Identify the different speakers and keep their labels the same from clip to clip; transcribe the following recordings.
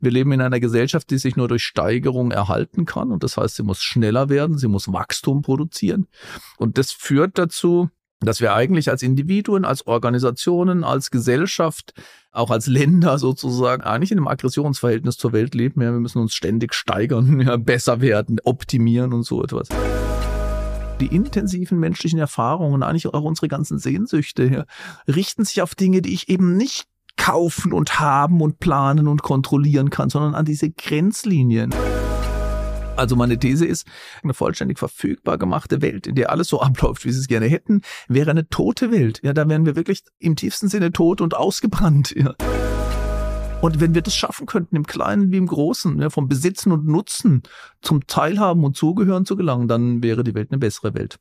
Speaker 1: Wir leben in einer Gesellschaft, die sich nur durch Steigerung erhalten kann. Und das heißt, sie muss schneller werden, sie muss Wachstum produzieren. Und das führt dazu, dass wir eigentlich als Individuen, als Organisationen, als Gesellschaft, auch als Länder sozusagen, eigentlich in einem Aggressionsverhältnis zur Welt leben. Ja, wir müssen uns ständig steigern, ja, besser werden, optimieren und so etwas. Die intensiven menschlichen Erfahrungen, eigentlich auch unsere ganzen Sehnsüchte, ja, richten sich auf Dinge, die ich eben nicht kaufen und haben und planen und kontrollieren kann, sondern an diese Grenzlinien. Also meine These ist, eine vollständig verfügbar gemachte Welt, in der alles so abläuft, wie sie es gerne hätten, wäre eine tote Welt. Ja, da wären wir wirklich im tiefsten Sinne tot und ausgebrannt. Ja. Und wenn wir das schaffen könnten, im Kleinen wie im Großen, ja, vom Besitzen und Nutzen zum Teilhaben und Zugehören zu gelangen, dann wäre die Welt eine bessere Welt.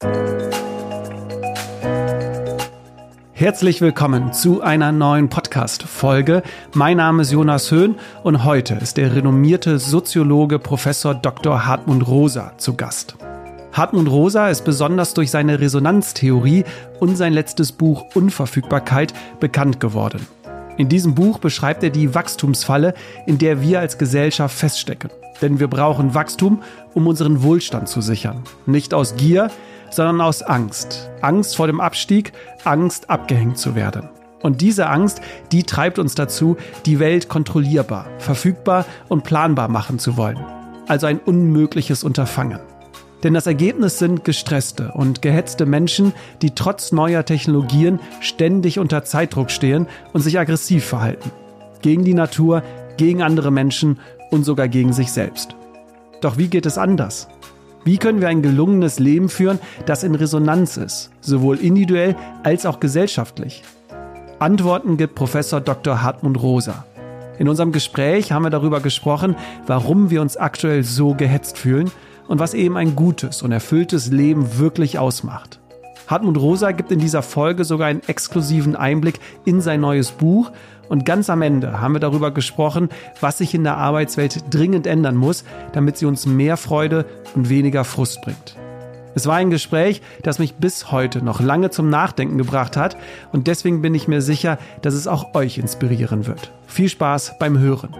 Speaker 2: Herzlich willkommen zu einer neuen Podcast-Folge. Mein Name ist Jonas Höhn und heute ist der renommierte Soziologe Professor Dr. Hartmut Rosa zu Gast. Hartmut Rosa ist besonders durch seine Resonanztheorie und sein letztes Buch Unverfügbarkeit bekannt geworden. In diesem Buch beschreibt er die Wachstumsfalle, in der wir als Gesellschaft feststecken. Denn wir brauchen Wachstum, um unseren Wohlstand zu sichern. Nicht aus Gier, sondern aus Angst. Angst vor dem Abstieg, Angst abgehängt zu werden. Und diese Angst, die treibt uns dazu, die Welt kontrollierbar, verfügbar und planbar machen zu wollen. Also ein unmögliches Unterfangen. Denn das Ergebnis sind gestresste und gehetzte Menschen, die trotz neuer Technologien ständig unter Zeitdruck stehen und sich aggressiv verhalten. Gegen die Natur, gegen andere Menschen und sogar gegen sich selbst. Doch wie geht es anders? Wie können wir ein gelungenes Leben führen, das in Resonanz ist, sowohl individuell als auch gesellschaftlich? Antworten gibt Professor Dr. Hartmut Rosa. In unserem Gespräch haben wir darüber gesprochen, warum wir uns aktuell so gehetzt fühlen und was eben ein gutes und erfülltes Leben wirklich ausmacht. Hartmut Rosa gibt in dieser Folge sogar einen exklusiven Einblick in sein neues Buch. Und ganz am Ende haben wir darüber gesprochen, was sich in der Arbeitswelt dringend ändern muss, damit sie uns mehr Freude und weniger Frust bringt. Es war ein Gespräch, das mich bis heute noch lange zum Nachdenken gebracht hat. Und deswegen bin ich mir sicher, dass es auch euch inspirieren wird. Viel Spaß beim Hören.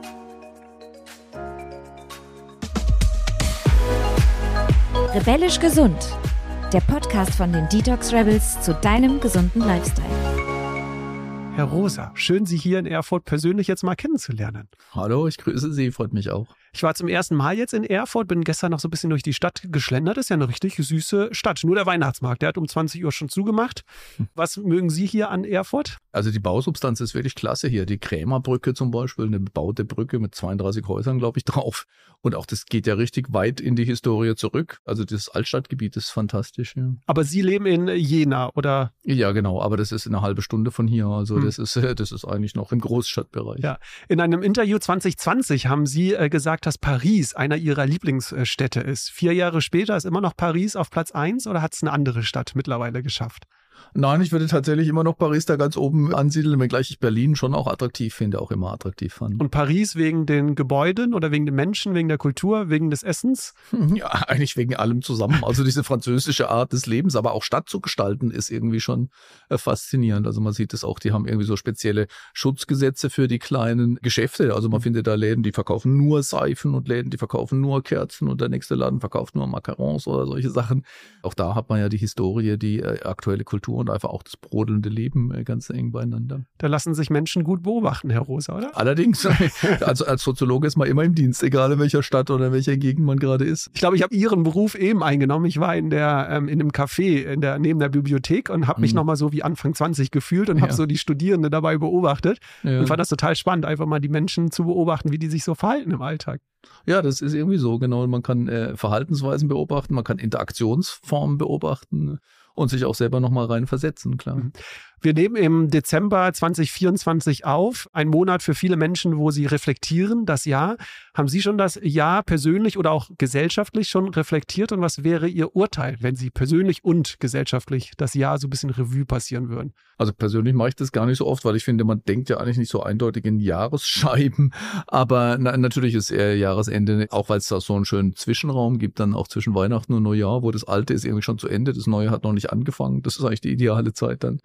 Speaker 3: Rebellisch gesund. Der Podcast von den Detox Rebels zu deinem gesunden Lifestyle.
Speaker 2: Herr Rosa, schön, Sie hier in Erfurt persönlich jetzt mal kennenzulernen.
Speaker 1: Hallo, ich grüße Sie, freut mich auch.
Speaker 2: Ich war zum ersten Mal jetzt in Erfurt, bin gestern noch so ein bisschen durch die Stadt geschlendert. Das ist ja eine richtig süße Stadt. Nur der Weihnachtsmarkt, der hat um 20 Uhr schon zugemacht. Was mögen Sie hier an Erfurt?
Speaker 1: Also die Bausubstanz ist wirklich klasse hier. Die Krämerbrücke zum Beispiel, eine bebaute Brücke mit 32 Häusern, glaube ich, drauf. Und auch das geht ja richtig weit in die Historie zurück. Also das Altstadtgebiet ist fantastisch. Ja.
Speaker 2: Aber Sie leben in Jena, oder?
Speaker 1: Ja, genau. Aber das ist eine halbe Stunde von hier. Also das ist eigentlich noch im Großstadtbereich.
Speaker 2: Ja. In einem Interview 2020 haben Sie gesagt, dass Paris einer Ihrer Lieblingsstädte ist. 4 Jahre später ist immer noch Paris auf Platz 1 oder hat es eine andere Stadt mittlerweile geschafft?
Speaker 1: Nein, ich würde tatsächlich immer noch Paris da ganz oben ansiedeln, wenngleich ich Berlin schon auch attraktiv finde, auch immer attraktiv fand.
Speaker 2: Und Paris wegen den Gebäuden oder wegen den Menschen, wegen der Kultur, wegen des Essens?
Speaker 1: Ja, eigentlich wegen allem zusammen. Also diese französische Art des Lebens, aber auch Stadt zu gestalten, ist irgendwie schon faszinierend. Also man sieht es auch, die haben irgendwie so spezielle Schutzgesetze für die kleinen Geschäfte. Also man findet da Läden, die verkaufen nur Seifen und Läden, die verkaufen nur Kerzen und der nächste Laden verkauft nur Macarons oder solche Sachen. Auch da hat man ja die Historie, die aktuelle Kultur und einfach auch das brodelnde Leben ganz eng beieinander.
Speaker 2: Da lassen sich Menschen gut beobachten, Herr Rosa, oder?
Speaker 1: Allerdings. Also als Soziologe ist man immer im Dienst, egal in welcher Stadt oder in welcher Gegend man gerade ist.
Speaker 2: Ich glaube, ich habe Ihren Beruf eben eingenommen. Ich war in einem Café neben der Bibliothek und habe mich nochmal so wie Anfang 20 gefühlt und habe so die Studierenden dabei beobachtet. Und fand das total spannend, einfach mal die Menschen zu beobachten, wie die sich so verhalten im Alltag.
Speaker 1: Ja, das ist irgendwie so, genau. Man kann Verhaltensweisen beobachten, man kann Interaktionsformen beobachten und sich auch selber nochmal rein versetzen, klar.
Speaker 2: Wir nehmen im Dezember 2024 auf, ein Monat für viele Menschen, wo sie reflektieren, das Jahr. Haben Sie schon das Jahr persönlich oder auch gesellschaftlich schon reflektiert? Und was wäre Ihr Urteil, wenn Sie persönlich und gesellschaftlich das Jahr so ein bisschen Revue passieren würden?
Speaker 1: Also persönlich mache ich das gar nicht so oft, weil ich finde, man denkt ja eigentlich nicht so eindeutig in Jahresscheiben. Aber natürlich ist eher Jahresende, auch weil es da so einen schönen Zwischenraum gibt, dann auch zwischen Weihnachten und Neujahr, wo das Alte ist irgendwie schon zu Ende, das Neue hat noch nicht angefangen. Das ist eigentlich die ideale Zeit dann.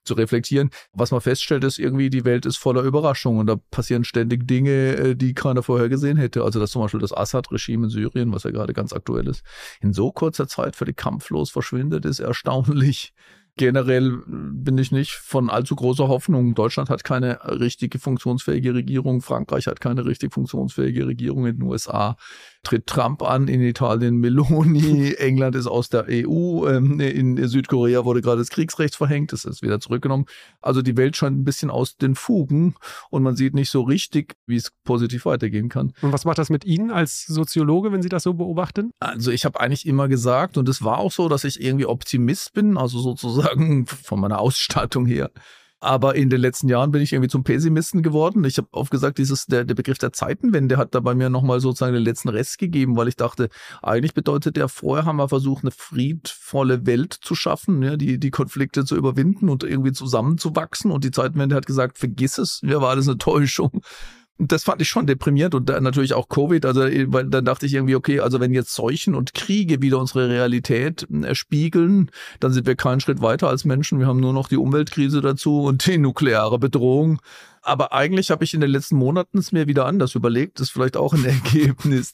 Speaker 1: zu reflektieren. Was man feststellt, ist irgendwie, die Welt ist voller Überraschungen und da passieren ständig Dinge, die keiner vorher gesehen hätte. Also dass zum Beispiel das Assad-Regime in Syrien, was ja gerade ganz aktuell ist, in so kurzer Zeit völlig kampflos verschwindet, ist erstaunlich. Generell bin ich nicht von allzu großer Hoffnung. Deutschland hat keine richtige funktionsfähige Regierung. Frankreich hat keine richtig funktionsfähige Regierung. In den USA tritt Trump an, in Italien Meloni, England ist aus der EU, in Südkorea wurde gerade das Kriegsrecht verhängt, das ist wieder zurückgenommen. Also die Welt scheint ein bisschen aus den Fugen und man sieht nicht so richtig, wie es positiv weitergehen kann.
Speaker 2: Und was macht das mit Ihnen als Soziologe, wenn Sie das so beobachten?
Speaker 1: Also ich habe eigentlich immer gesagt, und es war auch so, dass ich irgendwie Optimist bin, also sozusagen von meiner Ausstattung her. Aber in den letzten Jahren bin ich irgendwie zum Pessimisten geworden. Ich habe oft gesagt, der Begriff der Zeitenwende hat da bei mir nochmal sozusagen den letzten Rest gegeben, weil ich dachte, eigentlich bedeutet der, vorher haben wir versucht, eine friedvolle Welt zu schaffen, ja, die Konflikte zu überwinden und irgendwie zusammenzuwachsen. Und die Zeitenwende hat gesagt, vergiss es, mir war alles eine Täuschung. Und das fand ich schon deprimierend und dann natürlich auch Covid, also weil dann dachte ich irgendwie, okay, also wenn jetzt Seuchen und Kriege wieder unsere Realität spiegeln, dann sind wir keinen Schritt weiter als Menschen, wir haben nur noch die Umweltkrise dazu und die nukleare Bedrohung. Aber eigentlich habe ich in den letzten Monaten es mir wieder anders überlegt. Das ist vielleicht auch ein Ergebnis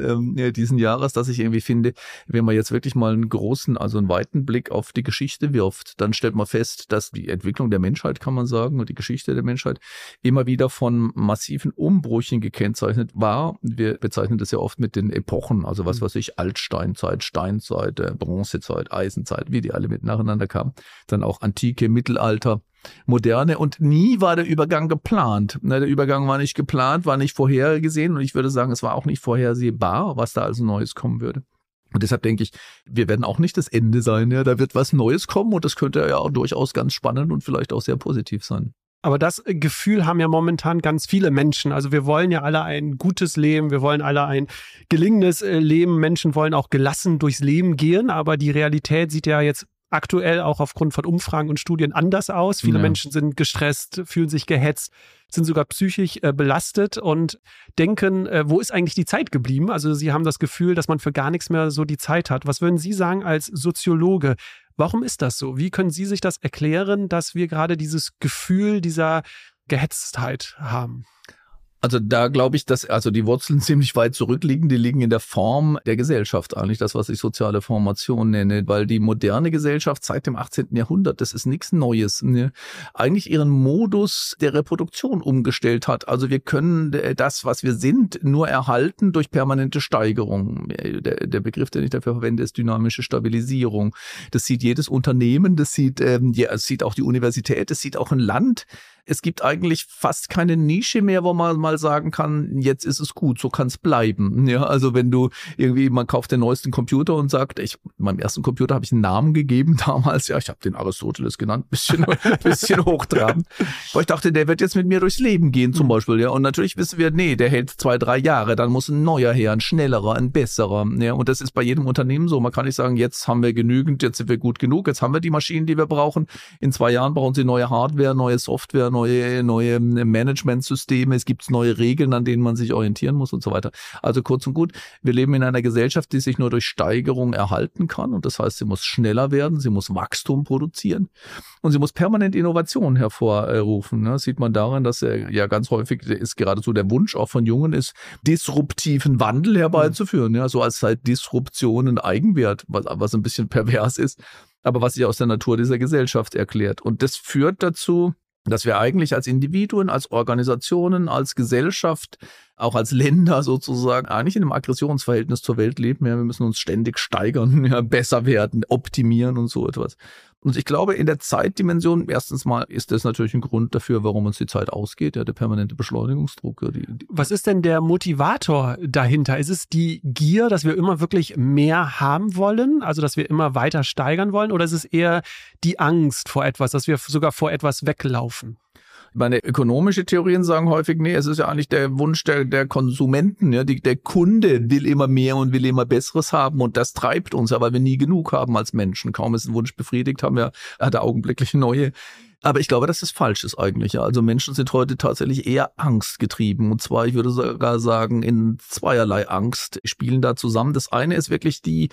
Speaker 1: diesen Jahres, dass ich irgendwie finde, wenn man jetzt wirklich mal einen weiten Blick auf die Geschichte wirft, dann stellt man fest, dass die Entwicklung der Menschheit, kann man sagen, und die Geschichte der Menschheit immer wieder von massiven Umbrüchen gekennzeichnet war. Wir bezeichnen das ja oft mit den Epochen, also was weiß ich, Altsteinzeit, Steinzeit, Bronzezeit, Eisenzeit, wie die alle mit nacheinander kamen. Dann auch Antike, Mittelalter, Moderne und nie war der Übergang geplant. Der Übergang war nicht geplant, war nicht vorhergesehen und ich würde sagen, es war auch nicht vorhersehbar, was da also Neues kommen würde. Und deshalb denke ich, wir werden auch nicht das Ende sein. Ja, da wird was Neues kommen und das könnte ja auch durchaus ganz spannend und vielleicht auch sehr positiv sein.
Speaker 2: Aber das Gefühl haben ja momentan ganz viele Menschen. Also wir wollen ja alle ein gutes Leben, wir wollen alle ein gelingendes Leben. Menschen wollen auch gelassen durchs Leben gehen, aber die Realität sieht ja jetzt aktuell auch aufgrund von Umfragen und Studien anders aus. Viele Menschen sind gestresst, fühlen sich gehetzt, sind sogar psychisch belastet und denken, wo ist eigentlich die Zeit geblieben? Also sie haben das Gefühl, dass man für gar nichts mehr so die Zeit hat. Was würden Sie sagen als Soziologe? Warum ist das so? Wie können Sie sich das erklären, dass wir gerade dieses Gefühl dieser Gehetztheit haben?
Speaker 1: Also da glaube ich, dass also die Wurzeln ziemlich weit zurückliegen. Die liegen in der Form der Gesellschaft, eigentlich das, was ich soziale Formation nenne, weil die moderne Gesellschaft seit dem 18. Jahrhundert, das ist nichts Neues, ne, eigentlich ihren Modus der Reproduktion umgestellt hat. Also wir können das, was wir sind, nur erhalten durch permanente Steigerung. Der Begriff, den ich dafür verwende, ist dynamische Stabilisierung. Das sieht jedes Unternehmen, das sieht auch die Universität, das sieht auch ein Land. Es gibt eigentlich fast keine Nische mehr, wo man mal sagen kann, jetzt ist es gut, so kann es bleiben. Ja, also wenn du man kauft den neuesten Computer und sagt, meinem ersten Computer habe ich einen Namen gegeben damals, ja, ich habe den Aristoteles genannt, bisschen hochtrabend. Aber ich dachte, der wird jetzt mit mir durchs Leben gehen zum Beispiel, ja. Und natürlich wissen wir, nee, der hält 2-3 Jahre, dann muss ein neuer her, ein schnellerer, ein besserer. Ja, und das ist bei jedem Unternehmen so. Man kann nicht sagen, jetzt haben wir genügend, jetzt sind wir gut genug, jetzt haben wir die Maschinen, die wir brauchen. In 2 Jahren brauchen sie neue Hardware, neue Software, neue Managementsysteme, es gibt neue Regeln, an denen man sich orientieren muss und so weiter. Also kurz und gut, wir leben in einer Gesellschaft, die sich nur durch Steigerung erhalten kann und das heißt, sie muss schneller werden, sie muss Wachstum produzieren und sie muss permanent Innovation hervorrufen. Das sieht man daran, dass ja ganz häufig ist geradezu der Wunsch auch von Jungen ist, disruptiven Wandel herbeizuführen, ja, so als sei Disruption ein Eigenwert, was ein bisschen pervers ist, aber was sich aus der Natur dieser Gesellschaft erklärt. Und das führt dazu, dass wir eigentlich als Individuen, als Organisationen, als Gesellschaft, auch als Länder sozusagen, eigentlich in einem Aggressionsverhältnis zur Welt leben. Ja, wir müssen uns ständig steigern, ja, besser werden, optimieren und so etwas. Und ich glaube, in der Zeitdimension, erstens mal ist das natürlich ein Grund dafür, warum uns die Zeit ausgeht, ja, der permanente Beschleunigungsdruck. Ja,
Speaker 2: Was ist denn der Motivator dahinter? Ist es die Gier, dass wir immer wirklich mehr haben wollen, also dass wir immer weiter steigern wollen, oder ist es eher die Angst vor etwas, dass wir sogar vor etwas weglaufen?
Speaker 1: Meine ökonomische Theorien sagen häufig, nee, es ist ja eigentlich der Wunsch der Konsumenten, ja, der Kunde will immer mehr und will immer Besseres haben und das treibt uns, ja, weil wir nie genug haben als Menschen. Kaum ist ein Wunsch befriedigt, hat er augenblicklich neue. Aber ich glaube, dass das falsch ist eigentlich. Ja. Also Menschen sind heute tatsächlich eher angstgetrieben und zwar, ich würde sogar sagen, in zweierlei Angst spielen da zusammen. Das eine ist wirklich die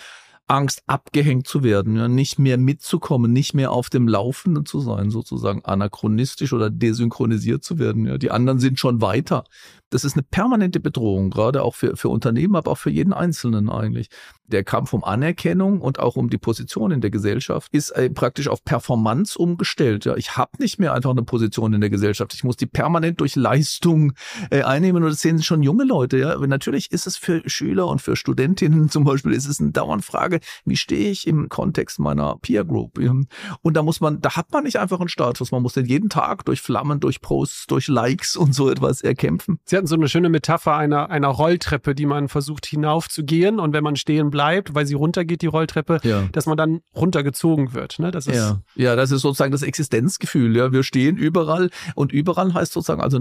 Speaker 1: Angst, abgehängt zu werden, ja, nicht mehr mitzukommen, nicht mehr auf dem Laufenden zu sein, sozusagen anachronistisch oder desynchronisiert zu werden. Ja. Die anderen sind schon weiter. Das ist eine permanente Bedrohung, gerade auch für Unternehmen, aber auch für jeden Einzelnen eigentlich. Der Kampf um Anerkennung und auch um die Position in der Gesellschaft ist praktisch auf Performance umgestellt. Ja. Ich habe nicht mehr einfach eine Position in der Gesellschaft. Ich muss die permanent durch Leistung einnehmen, und das sehen schon junge Leute. Ja. Aber natürlich ist es für Schüler und für Studentinnen zum Beispiel, ist es eine dauernde Frage, wie stehe ich im Kontext meiner Peer Group? Ja. Und da hat man nicht einfach einen Status, man muss den jeden Tag durch Flammen, durch Posts, durch Likes und so etwas erkämpfen.
Speaker 2: Sie hatten so eine schöne Metapher einer Rolltreppe, die man versucht hinaufzugehen, und wenn man stehen bleibt, weil sie runtergeht, die Rolltreppe, dass man dann runtergezogen wird. Ne? Das ist
Speaker 1: das ist sozusagen das Existenzgefühl. Ja, wir stehen überall, und überall heißt sozusagen also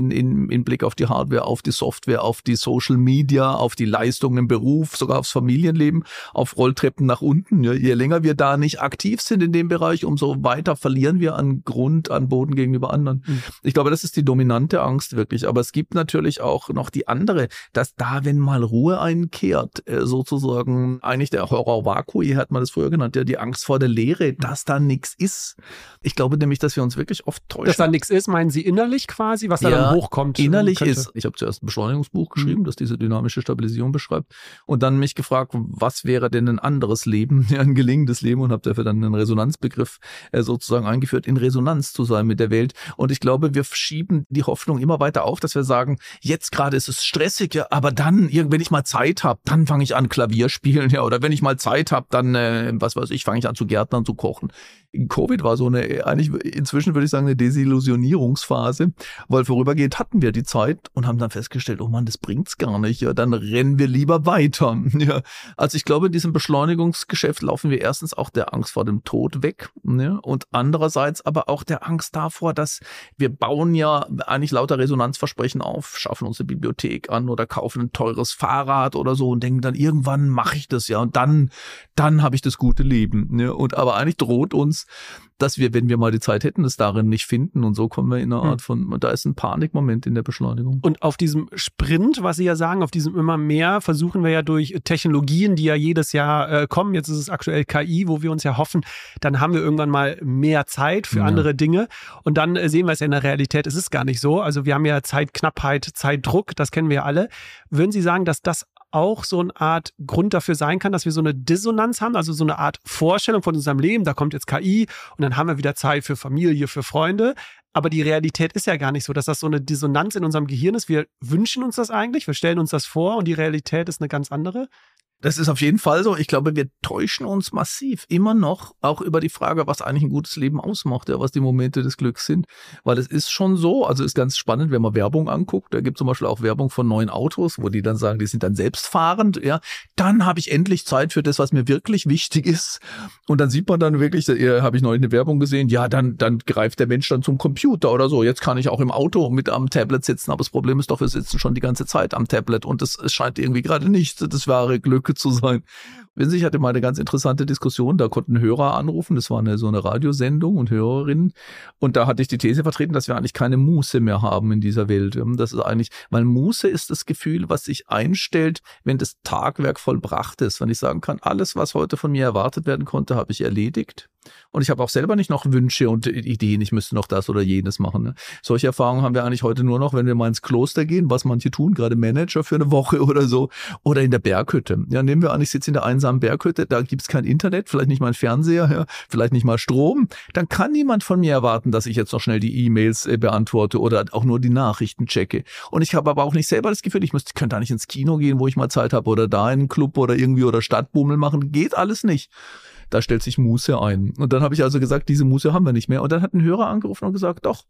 Speaker 1: in Blick auf die Hardware, auf die Software, auf die Social Media, auf die Leistungen im Beruf, sogar aufs Familienleben, auf Rolltreppen nach unten. Ja, je länger wir da nicht aktiv sind in dem Bereich, umso weiter verlieren wir an Boden gegenüber anderen. Ich glaube, das ist die dominante Angst wirklich. Aber es gibt natürlich auch noch die andere, dass da, wenn mal Ruhe einkehrt, sozusagen eigentlich der Horror vacui, hat man das früher genannt, ja, die Angst vor der Leere, dass da nichts ist. Ich glaube nämlich, dass wir uns wirklich oft täuschen.
Speaker 2: Dass da nichts ist, meinen Sie innerlich quasi, was da dann hochkommt?
Speaker 1: Innerlich ist. Ich habe zuerst ein Beschleunigungsbuch geschrieben, das diese dynamische Stabilisierung beschreibt, und dann mich gefragt, was wäre denn ein anderes Leben, ein gelingendes Leben, und habe dafür dann einen Resonanzbegriff sozusagen eingeführt, in Resonanz zu sein mit der Welt. Und ich glaube, wir schieben die Hoffnung immer weiter auf, dass wir sagen, jetzt gerade ist es stressig, ja, aber dann, wenn ich mal Zeit habe, dann fange ich an Klavier spielen, ja, oder wenn ich mal Zeit habe, dann, fange ich an zu gärtnern, zu kochen. Covid war so eigentlich inzwischen würde ich sagen, eine Desillusionierungsphase, weil vorübergehend hatten wir die Zeit und haben dann festgestellt, oh Mann, das bringt's gar nicht, ja, dann rennen wir lieber weiter. Ja. Also ich glaube, in diesem Beschleunigungsgeschäft laufen wir erstens auch der Angst vor dem Tod weg, ja, und andererseits aber auch der Angst davor, dass wir bauen ja eigentlich lauter Resonanzversprechen auf, schaffen uns eine Bibliothek an oder kaufen ein teures Fahrrad oder so und denken dann, irgendwann mache ich das, ja, und dann habe ich das gute Leben. Ja. Und aber eigentlich droht uns, dass wir, wenn wir mal die Zeit hätten, es darin nicht finden, und so kommen wir in eine Art von, da ist ein Panikmoment in der Beschleunigung.
Speaker 2: Und auf diesem Sprint, was Sie ja sagen, auf diesem immer mehr, versuchen wir ja durch Technologien, die ja jedes Jahr kommen, jetzt ist es aktuell KI, wo wir uns ja hoffen, dann haben wir irgendwann mal mehr Zeit für andere Dinge, und dann sehen wir es ja in der Realität, es ist gar nicht so, also wir haben ja Zeitknappheit, Zeitdruck, das kennen wir ja alle. Würden Sie sagen, dass das auch so eine Art Grund dafür sein kann, dass wir so eine Dissonanz haben, also so eine Art Vorstellung von unserem Leben, da kommt jetzt KI und dann haben wir wieder Zeit für Familie, für Freunde, aber die Realität ist ja gar nicht so, dass das so eine Dissonanz in unserem Gehirn ist. Wir wünschen uns das eigentlich, wir stellen uns das vor, und die Realität ist eine ganz andere.
Speaker 1: Das ist auf jeden Fall so. Ich glaube, wir täuschen uns massiv immer noch auch über die Frage, was eigentlich ein gutes Leben ausmacht, ja, was die Momente des Glücks sind. Weil es ist schon so, also ist ganz spannend, wenn man Werbung anguckt. Da gibt es zum Beispiel auch Werbung von neuen Autos, wo die dann sagen, die sind dann selbstfahrend. Ja, dann habe ich endlich Zeit für das, was mir wirklich wichtig ist. Und dann sieht man dann wirklich, habe ich neulich eine Werbung gesehen, ja, dann greift der Mensch dann zum Computer oder so. Jetzt kann ich auch im Auto mit am Tablet sitzen, aber das Problem ist doch, wir sitzen schon die ganze Zeit am Tablet, und es scheint irgendwie gerade nicht das wahre Glück zu sein. Wissen Sie, ich hatte mal eine ganz interessante Diskussion, da konnten Hörer anrufen, das war so eine Radiosendung und Hörerinnen, und da hatte ich die These vertreten, dass wir eigentlich keine Muße mehr haben in dieser Welt. Das ist eigentlich, weil Muße ist das Gefühl, was sich einstellt, wenn das Tagwerk vollbracht ist, wenn ich sagen kann, alles, was heute von mir erwartet werden konnte, habe ich erledigt. Und ich habe auch selber nicht noch Wünsche und Ideen, ich müsste noch das oder jenes machen. Ne? Solche Erfahrungen haben wir eigentlich heute nur noch, wenn wir mal ins Kloster gehen, was manche tun, gerade Manager für eine Woche oder so, oder in der Berghütte. Ja, nehmen wir an, ich sitze in der einsamen Berghütte, da gibt es kein Internet, vielleicht nicht mal ein Fernseher, ja, vielleicht nicht mal Strom. Dann kann niemand von mir erwarten, dass ich jetzt noch schnell die E-Mails beantworte oder auch nur die Nachrichten checke. Und ich habe aber auch nicht selber das Gefühl, ich könnte da nicht ins Kino gehen, wo ich mal Zeit habe, oder da in einen Club oder irgendwie oder Stadtbummel machen. Geht alles nicht. Da stellt sich Muße ein. Und dann habe ich also gesagt, diese Muße haben wir nicht mehr. Und dann hat ein Hörer angerufen und gesagt, doch,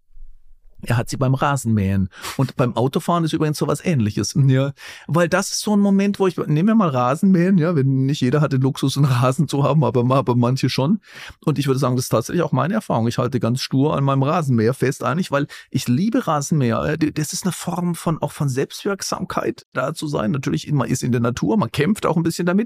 Speaker 1: er hat sie beim Rasenmähen. Und beim Autofahren ist übrigens sowas Ähnliches. Ja, weil das ist so ein Moment, wo nehmen wir mal Rasenmähen, ja, wenn nicht jeder hat den Luxus, einen Rasen zu haben, aber manche schon. Und ich würde sagen, das ist tatsächlich auch meine Erfahrung. Ich halte ganz stur an meinem Rasenmäher fest eigentlich, weil ich liebe Rasenmäher. Das ist eine Form von Selbstwirksamkeit, da zu sein. Natürlich, man ist in der Natur, man kämpft auch ein bisschen damit.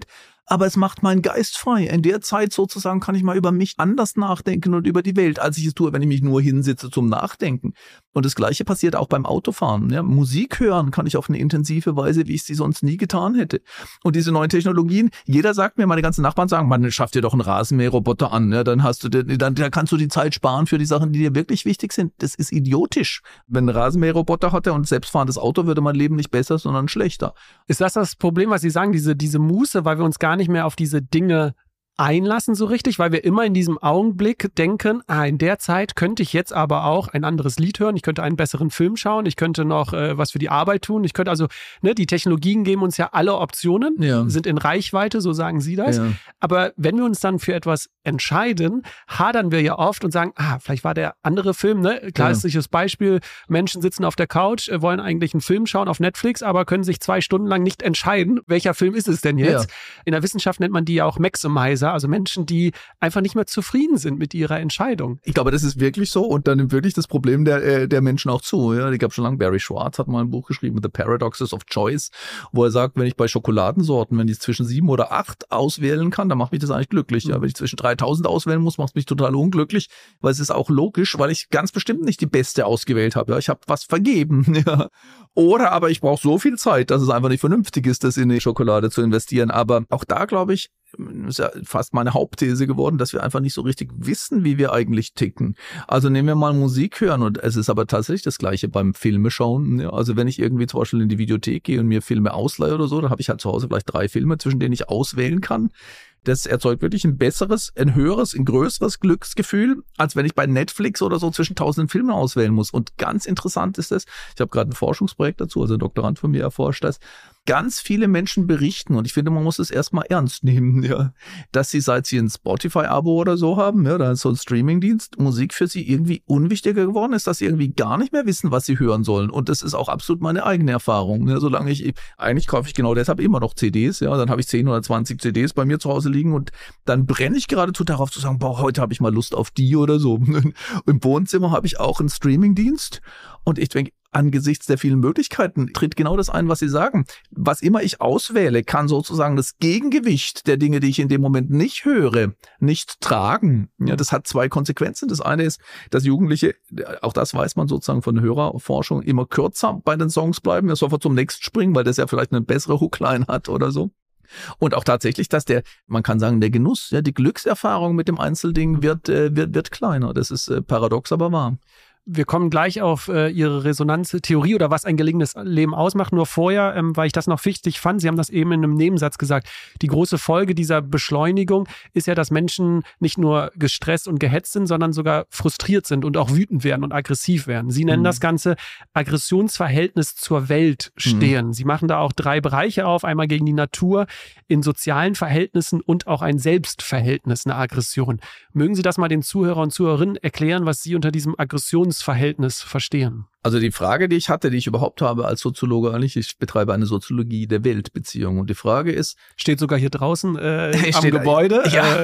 Speaker 1: aber es macht meinen Geist frei. In der Zeit sozusagen kann ich mal über mich anders nachdenken und über die Welt, als ich es tue, wenn ich mich nur hinsitze zum Nachdenken. Und das Gleiche passiert auch beim Autofahren. Ja, Musik hören kann ich auf eine intensive Weise, wie ich sie sonst nie getan hätte. Und diese neuen Technologien, jeder sagt mir, meine ganzen Nachbarn sagen, man, schaff dir doch einen Rasenmäherroboter an, ja, dann kannst du die Zeit sparen für die Sachen, die dir wirklich wichtig sind. Das ist idiotisch. Wenn ein Rasenmäherroboter hatte und ein selbstfahrendes Auto, würde mein Leben nicht besser, sondern schlechter.
Speaker 2: Ist das Problem, was Sie sagen, diese Muße, weil wir uns gar nicht mehr auf diese Dinge einlassen so richtig, weil wir immer in diesem Augenblick denken, in der Zeit könnte ich jetzt aber auch ein anderes Lied hören, ich könnte einen besseren Film schauen, ich könnte noch was für die Arbeit tun, ich könnte also, die Technologien geben uns ja alle Optionen, sind in Reichweite, so sagen Sie das, aber wenn wir uns dann für etwas entscheiden, hadern wir ja oft und sagen, vielleicht war der andere Film, klassisches Beispiel, Menschen sitzen auf der Couch, wollen eigentlich einen Film schauen auf Netflix, aber können sich 2 Stunden lang nicht entscheiden, welcher Film ist es denn jetzt? In der Wissenschaft nennt man die ja auch Maximizer, also Menschen, die einfach nicht mehr zufrieden sind mit ihrer Entscheidung.
Speaker 1: Ich glaube, das ist wirklich so und dann nimmt wirklich das Problem der Menschen auch zu. Ja, ich glaube schon lange, Barry Schwartz hat mal ein Buch geschrieben, The Paradoxes of Choice, wo er sagt, wenn ich bei Schokoladensorten, wenn ich zwischen 7 oder 8 auswählen kann, dann macht mich das eigentlich glücklich. Ja, wenn ich zwischen 3000 auswählen muss, macht es mich total unglücklich, weil es ist auch logisch, weil ich ganz bestimmt nicht die beste ausgewählt habe. Ja, ich habe was vergeben. Ja. Oder aber ich brauche so viel Zeit, dass es einfach nicht vernünftig ist, das in die Schokolade zu investieren. Aber auch da, glaube ich, ist ja fast meine Hauptthese geworden, dass wir einfach nicht so richtig wissen, wie wir eigentlich ticken. Also nehmen wir mal Musik hören und es ist aber tatsächlich das Gleiche beim Filme schauen. Also wenn ich irgendwie zum Beispiel in die Videothek gehe und mir Filme ausleihe oder so, dann habe ich halt zu Hause vielleicht 3 Filme, zwischen denen ich auswählen kann. Das erzeugt wirklich ein besseres, ein höheres, ein größeres Glücksgefühl, als wenn ich bei Netflix oder so zwischen 1000 Filmen auswählen muss. Und ganz interessant ist das, ich habe gerade ein Forschungsprojekt dazu, also ein Doktorand von mir erforscht das, ganz viele Menschen berichten, und ich finde, man muss es erstmal ernst nehmen, ja, dass sie, seit sie ein Spotify-Abo oder so haben, ja, da ist so ein Streamingdienst, Musik für sie irgendwie unwichtiger geworden ist, dass sie irgendwie gar nicht mehr wissen, was sie hören sollen. Und das ist auch absolut meine eigene Erfahrung. Ja, solange eigentlich kaufe ich genau deshalb immer noch CDs, ja, dann habe ich 10 oder 20 CDs bei mir zu Hause liegen und dann brenne ich geradezu darauf zu sagen, boah, heute habe ich mal Lust auf die oder so. Im Wohnzimmer habe ich auch einen Streamingdienst und ich denke, angesichts der vielen Möglichkeiten tritt genau das ein, was Sie sagen. Was immer ich auswähle, kann sozusagen das Gegengewicht der Dinge, die ich in dem Moment nicht höre, nicht tragen. Ja, das hat 2 Konsequenzen. Das eine ist, dass Jugendliche, auch das weiß man sozusagen von Hörerforschung, immer kürzer bei den Songs bleiben, ja, sofort zum nächsten springen, weil das ja vielleicht eine bessere Hookline hat oder so. Und auch tatsächlich, dass man kann sagen, der Genuss, ja, die Glückserfahrung mit dem Einzelding wird kleiner. Das ist paradox, aber wahr.
Speaker 2: Wir kommen gleich auf Ihre Resonanztheorie oder was ein gelingendes Leben ausmacht. Nur vorher, weil ich das noch wichtig fand, Sie haben das eben in einem Nebensatz gesagt, die große Folge dieser Beschleunigung ist ja, dass Menschen nicht nur gestresst und gehetzt sind, sondern sogar frustriert sind und auch wütend werden und aggressiv werden. Sie nennen das Ganze Aggressionsverhältnis zur Welt stehen. Sie machen da auch 3 Bereiche auf, einmal gegen die Natur, in sozialen Verhältnissen und auch ein Selbstverhältnis, eine Aggression. Mögen Sie das mal den Zuhörer und Zuhörerinnen erklären, was Sie unter diesem Aggressionsverhältnis verstehen?
Speaker 1: Also die Frage, die ich hatte, die ich überhaupt habe als Soziologe eigentlich, ich betreibe eine Soziologie der Weltbeziehungen und die Frage ist...
Speaker 2: Steht sogar hier draußen am Gebäude.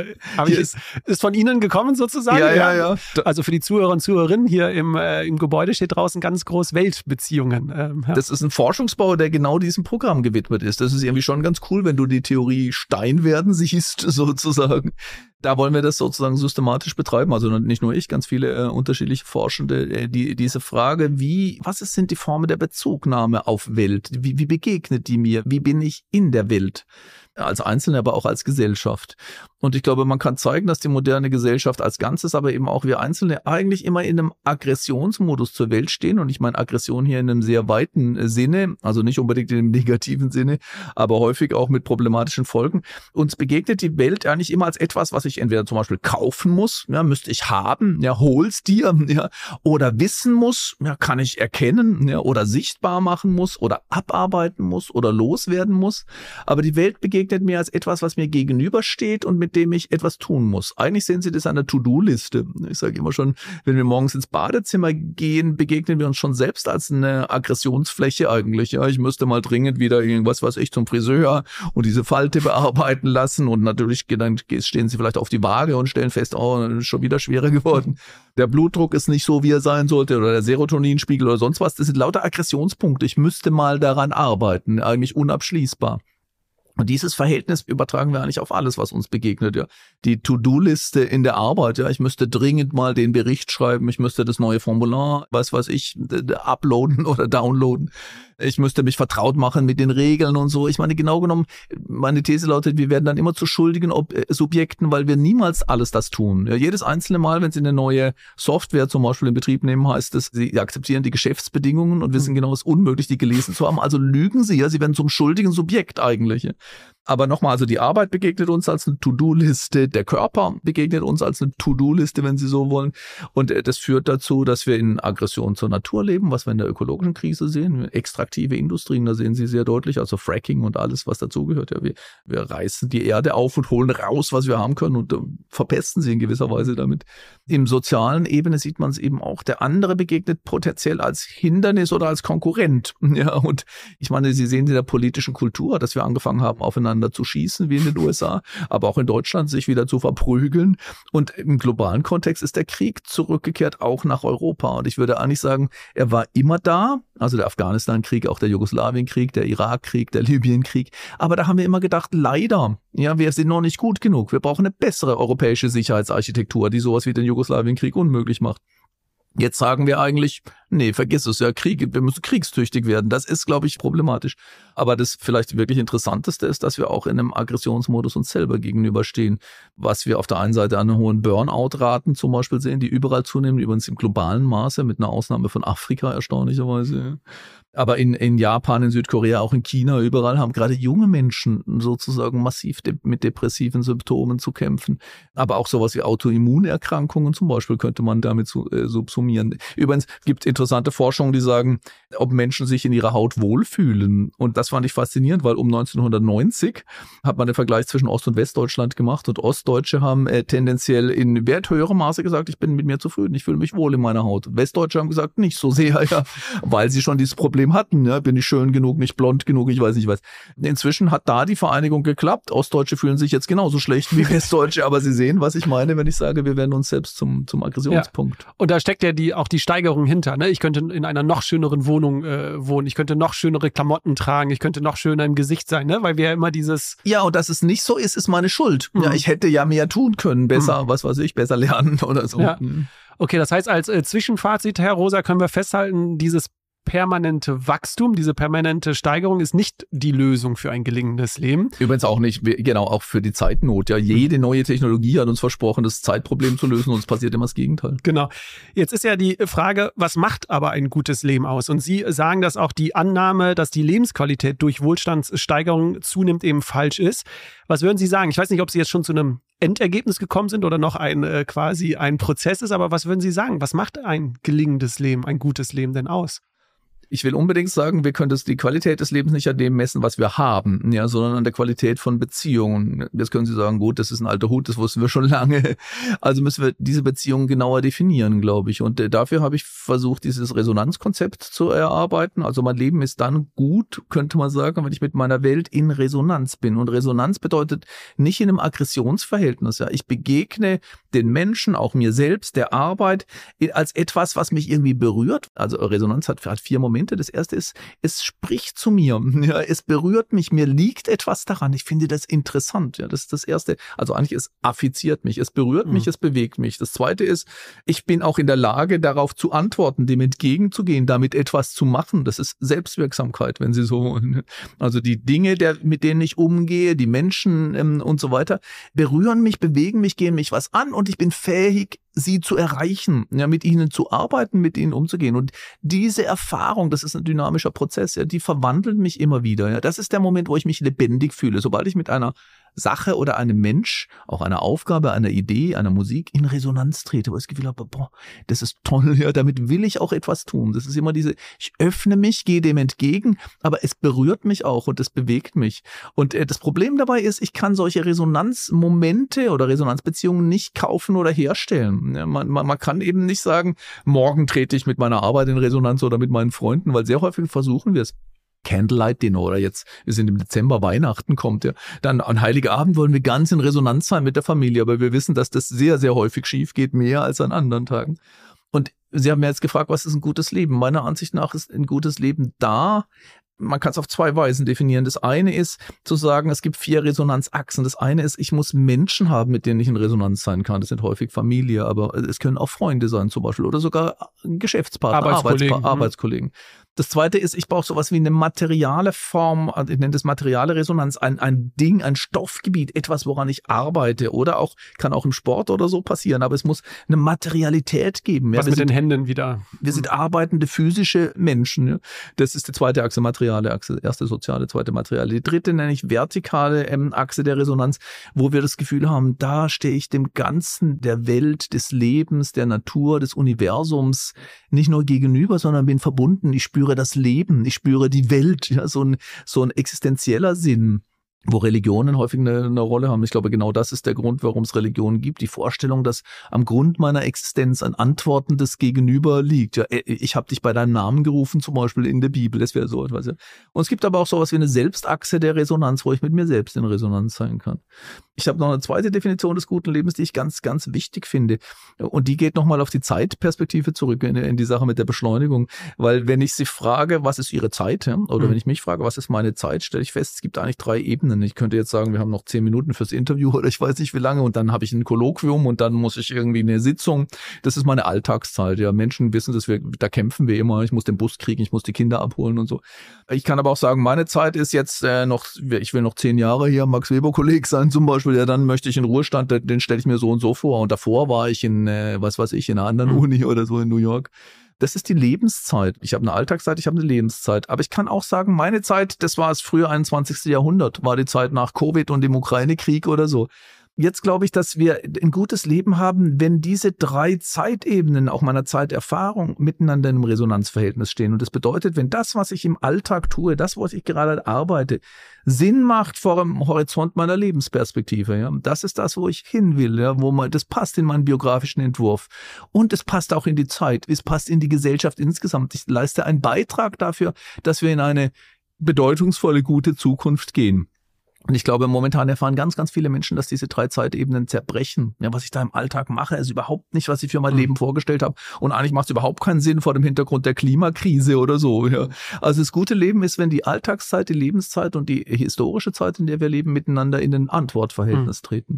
Speaker 2: Ist von Ihnen gekommen sozusagen?
Speaker 1: Ja.
Speaker 2: Also für die Zuhörer und Zuhörerinnen hier im Gebäude steht draußen ganz groß Weltbeziehungen.
Speaker 1: Das ist ein Forschungsbau, der genau diesem Programm gewidmet ist. Das ist irgendwie schon ganz cool, wenn du die Theorie Stein werden siehst, sozusagen. Da wollen wir das sozusagen systematisch betreiben. Also nicht nur ich, ganz viele unterschiedliche Forschende, die diese Frage, was sind die Formen der Bezugnahme auf Welt? Wie begegnet die mir? Wie bin ich in der Welt? Als Einzelne, aber auch als Gesellschaft. Und ich glaube, man kann zeigen, dass die moderne Gesellschaft als Ganzes, aber eben auch wir Einzelne eigentlich immer in einem Aggressionsmodus zur Welt stehen. Und ich meine Aggression hier in einem sehr weiten Sinne, also nicht unbedingt in einem negativen Sinne, aber häufig auch mit problematischen Folgen. Uns begegnet die Welt eigentlich immer als etwas, was ich entweder zum Beispiel kaufen muss, ja, müsste ich haben, ja, hol's dir, ja, oder wissen muss, ja, kann ich erkennen, ja, oder sichtbar machen muss, oder abarbeiten muss, oder loswerden muss. Aber die Welt begegnet mir als etwas, was mir gegenübersteht und mit dem ich etwas tun muss. Eigentlich sehen Sie das an der To-Do-Liste. Ich sage immer schon, wenn wir morgens ins Badezimmer gehen, begegnen wir uns schon selbst als eine Aggressionsfläche eigentlich. Ja, ich müsste mal dringend wieder irgendwas, zum Friseur und diese Falte bearbeiten lassen und natürlich dann stehen Sie vielleicht auf die Waage und stellen fest, ist schon wieder schwerer geworden. Der Blutdruck ist nicht so, wie er sein sollte oder der Serotoninspiegel oder sonst was. Das sind lauter Aggressionspunkte. Ich müsste mal daran arbeiten, eigentlich unabschließbar. Und dieses Verhältnis übertragen wir eigentlich auf alles, was uns begegnet, ja. Die To-Do-Liste in der Arbeit, ja. Ich müsste dringend mal den Bericht schreiben. Ich müsste das neue Formular, uploaden oder downloaden. Ich müsste mich vertraut machen mit den Regeln und so. Ich meine, genau genommen, meine These lautet, wir werden dann immer zu schuldigen Subjekten, weil wir niemals alles das tun. Ja, jedes einzelne Mal, wenn Sie eine neue Software zum Beispiel in Betrieb nehmen, heißt es, Sie akzeptieren die Geschäftsbedingungen und wissen genau, es ist unmöglich, die gelesen zu haben. Also lügen Sie, ja. Sie werden zum schuldigen Subjekt eigentlich. Ja. Aber nochmal, also die Arbeit begegnet uns als eine To-Do-Liste, der Körper begegnet uns als eine To-Do-Liste, wenn Sie so wollen. Und das führt dazu, dass wir in Aggression zur Natur leben, was wir in der ökologischen Krise sehen. Extraktive Industrien, da sehen Sie sehr deutlich, also Fracking und alles, was dazugehört. Ja, wir reißen die Erde auf und holen raus, was wir haben können und verpesten sie in gewisser Weise damit. Im sozialen Ebene sieht man es eben auch. Der andere begegnet potenziell als Hindernis oder als Konkurrent. Ja, und ich meine, Sie sehen in der politischen Kultur, dass wir angefangen haben, aufeinander zu schießen, wie in den USA, aber auch in Deutschland sich wieder zu verprügeln. Und im globalen Kontext ist der Krieg zurückgekehrt auch nach Europa. Und ich würde eigentlich sagen, er war immer da, also der Afghanistan-Krieg, auch der Jugoslawien-Krieg, der Irak-Krieg, der Libyen-Krieg. Aber da haben wir immer gedacht, leider, ja, wir sind noch nicht gut genug. Wir brauchen eine bessere europäische Sicherheitsarchitektur, die sowas wie den Jugoslawien-Krieg unmöglich macht. Jetzt sagen wir eigentlich, nee, vergiss es, ja, Krieg, wir müssen kriegstüchtig werden. Das ist, glaube ich, problematisch. Aber das vielleicht wirklich Interessanteste ist, dass wir auch in einem Aggressionsmodus uns selber gegenüberstehen. Was wir auf der einen Seite an hohen Burnout-Raten zum Beispiel sehen, die überall zunehmen, übrigens im globalen Maße, mit einer Ausnahme von Afrika erstaunlicherweise. Aber in Japan, in Südkorea, auch in China, überall haben gerade junge Menschen sozusagen massiv mit depressiven Symptomen zu kämpfen. Aber auch sowas wie Autoimmunerkrankungen zum Beispiel könnte man damit subsumieren. Übrigens gibt es interessante Forschungen, die sagen, ob Menschen sich in ihrer Haut wohlfühlen. Und das fand ich faszinierend, weil um 1990 hat man den Vergleich zwischen Ost- und Westdeutschland gemacht und Ostdeutsche haben tendenziell in höherem Maße gesagt, ich bin mit mir zufrieden, ich fühle mich wohl in meiner Haut. Westdeutsche haben gesagt, nicht so sehr, ja, weil sie schon dieses Problem hatten, ja, bin ich schön genug, nicht blond genug, ich weiß nicht was. Inzwischen hat da die Vereinigung geklappt. Ostdeutsche fühlen sich jetzt genauso schlecht wie Westdeutsche, aber Sie sehen, was ich meine, wenn ich sage, wir werden uns selbst zum Aggressionspunkt.
Speaker 2: Ja. Und da steckt ja auch die Steigerung hinter. Ne? Ich könnte in einer noch schöneren Wohnung wohnen, ich könnte noch schönere Klamotten tragen, ich könnte noch schöner im Gesicht sein, ne? Weil wir ja immer dieses...
Speaker 1: Ja, und dass es nicht so ist, ist meine Schuld. Mhm. Ja, ich hätte ja mehr tun können, besser, was weiß ich, besser lernen oder so.
Speaker 2: Ja. Okay, das heißt, als Zwischenfazit, Herr Rosa, können wir festhalten, dieses permanente Wachstum, diese permanente Steigerung ist nicht die Lösung für ein gelingendes Leben.
Speaker 1: Übrigens auch nicht, genau, auch für die Zeitnot. Ja, jede neue Technologie hat uns versprochen, das Zeitproblem zu lösen und es passiert immer das Gegenteil.
Speaker 2: Genau. Jetzt ist ja die Frage, was macht aber ein gutes Leben aus? Und Sie sagen, dass auch die Annahme, dass die Lebensqualität durch Wohlstandssteigerung zunimmt, eben falsch ist. Was würden Sie sagen? Ich weiß nicht, ob Sie jetzt schon zu einem Endergebnis gekommen sind oder noch quasi ein Prozess ist, aber was würden Sie sagen? Was macht ein gelingendes Leben, ein gutes Leben denn aus?
Speaker 1: Ich will unbedingt sagen, wir können die Qualität des Lebens nicht an dem messen, was wir haben, ja, sondern an der Qualität von Beziehungen. Jetzt können Sie sagen, gut, das ist ein alter Hut, das wussten wir schon lange. Also müssen wir diese Beziehungen genauer definieren, glaube ich. Und dafür habe ich versucht, dieses Resonanzkonzept zu erarbeiten. Also mein Leben ist dann gut, könnte man sagen, wenn ich mit meiner Welt in Resonanz bin. Und Resonanz bedeutet nicht in einem Aggressionsverhältnis. Ja, ich begegne den Menschen, auch mir selbst, der Arbeit, als etwas, was mich irgendwie berührt. Also Resonanz hat 4 Momente. Das erste ist, es spricht zu mir, ja, es berührt mich, mir liegt etwas daran, ich finde das interessant, ja, das ist das erste, also eigentlich es affiziert mich, es berührt mich, es bewegt mich. Das zweite ist, ich bin auch in der Lage, darauf zu antworten, dem entgegenzugehen, damit etwas zu machen, das ist Selbstwirksamkeit, wenn Sie so wollen. Also die Dinge, mit denen ich umgehe, die Menschen und so weiter, berühren mich, bewegen mich, gehen mich was an und ich bin fähig, sie zu erreichen, ja, mit ihnen zu arbeiten, mit ihnen umzugehen. Und diese Erfahrung, das ist ein dynamischer Prozess, ja, die verwandelt mich immer wieder. Ja. Das ist der Moment, wo ich mich lebendig fühle. Sobald ich mit einer Sache oder einem Mensch, auch einer Aufgabe, einer Idee, einer Musik in Resonanz trete, wo ich das Gefühl habe, boah, das ist toll, ja, damit will ich auch etwas tun. Das ist immer ich öffne mich, gehe dem entgegen, aber es berührt mich auch und es bewegt mich. Und das Problem dabei ist, ich kann solche Resonanzmomente oder Resonanzbeziehungen nicht kaufen oder herstellen. Ja, man kann eben nicht sagen, morgen trete ich mit meiner Arbeit in Resonanz oder mit meinen Freunden, weil sehr häufig versuchen wir es. Candlelight Dinner oder jetzt, wir sind im Dezember, Weihnachten kommt ja. Dann an Heiligabend wollen wir ganz in Resonanz sein mit der Familie, aber wir wissen, dass das sehr, sehr häufig schief geht, mehr als an anderen Tagen. Und Sie haben mir jetzt gefragt, was ist ein gutes Leben? Meiner Ansicht nach ist ein gutes Leben da, man kann es auf 2 Weisen definieren. Das eine ist zu sagen, es gibt 4 Resonanzachsen. Das eine ist, ich muss Menschen haben, mit denen ich in Resonanz sein kann. Das sind häufig Familie, aber es können auch Freunde sein zum Beispiel oder sogar Geschäftspartner, Arbeitskollegen. Das zweite ist, ich brauche sowas wie eine materiale Form, ich nenne das materiale Resonanz, ein Ding, ein Stoffgebiet, etwas, woran ich arbeite oder auch, kann auch im Sport oder so passieren, aber es muss eine Materialität geben.
Speaker 2: Was mit den Händen wieder?
Speaker 1: Wir sind arbeitende physische Menschen. Ja. Das ist die zweite Achse, materiale Achse, erste soziale, zweite materiale. Die dritte nenne ich vertikale Achse der Resonanz, wo wir das Gefühl haben, da stehe ich dem Ganzen der Welt, des Lebens, der Natur, des Universums nicht nur gegenüber, sondern bin verbunden. Ich spüre das Leben, ich spüre die Welt, ja, so ein existenzieller Sinn, wo Religionen häufig eine Rolle haben. Ich glaube, genau das ist der Grund, warum es Religionen gibt. Die Vorstellung, dass am Grund meiner Existenz ein antwortendes Gegenüber liegt. Ja, ich habe dich bei deinem Namen gerufen, zum Beispiel in der Bibel, das wäre so etwas. Ja. Und es gibt aber auch sowas wie eine Selbstachse der Resonanz, wo ich mit mir selbst in Resonanz sein kann. Ich habe noch eine zweite Definition des guten Lebens, die ich ganz, ganz wichtig finde. Und die geht nochmal auf die Zeitperspektive zurück, in die Sache mit der Beschleunigung. Weil wenn ich sie frage, was ist ihre Zeit? Ja? Oder wenn ich mich frage, was ist meine Zeit, stelle ich fest, es gibt eigentlich 3 Ebenen. Ich könnte jetzt sagen, wir haben noch 10 Minuten fürs Interview oder ich weiß nicht wie lange und dann habe ich ein Kolloquium und dann muss ich irgendwie eine Sitzung. Das ist meine Alltagszeit. Ja, Menschen wissen, da kämpfen wir immer. Ich muss den Bus kriegen, ich muss die Kinder abholen und so. Ich kann aber auch sagen, meine Zeit ist jetzt ich will noch 10 Jahre hier Max Weber-Kolleg sein zum Beispiel. Ja, dann möchte ich in Ruhestand, den stelle ich mir so und so vor. Und davor war ich in, in einer anderen Uni oder so in New York. Das ist die Lebenszeit. Ich habe eine Alltagszeit, ich habe eine Lebenszeit. Aber ich kann auch sagen, meine Zeit, das war das frühe 21. Jahrhundert, war die Zeit nach Covid und dem Ukraine-Krieg oder so. Jetzt glaube ich, dass wir ein gutes Leben haben, wenn diese 3 Zeitebenen, auch meiner Zeiterfahrung, miteinander in einem Resonanzverhältnis stehen. Und das bedeutet, wenn das, was ich im Alltag tue, das, was ich gerade arbeite, Sinn macht vor dem Horizont meiner Lebensperspektive, ja, das ist das, wo ich hin will, ja, das passt in meinen biografischen Entwurf. Und es passt auch in die Zeit, es passt in die Gesellschaft insgesamt. Ich leiste einen Beitrag dafür, dass wir in eine bedeutungsvolle, gute Zukunft gehen. Und ich glaube, momentan erfahren ganz, ganz viele Menschen, dass diese 3 Zeitebenen zerbrechen. Ja, was ich da im Alltag mache, ist überhaupt nicht, was ich für mein Leben vorgestellt habe. Und eigentlich macht es überhaupt keinen Sinn vor dem Hintergrund der Klimakrise oder so. Ja. Also das gute Leben ist, wenn die Alltagszeit, die Lebenszeit und die historische Zeit, in der wir leben, miteinander in ein Antwortverhältnis treten.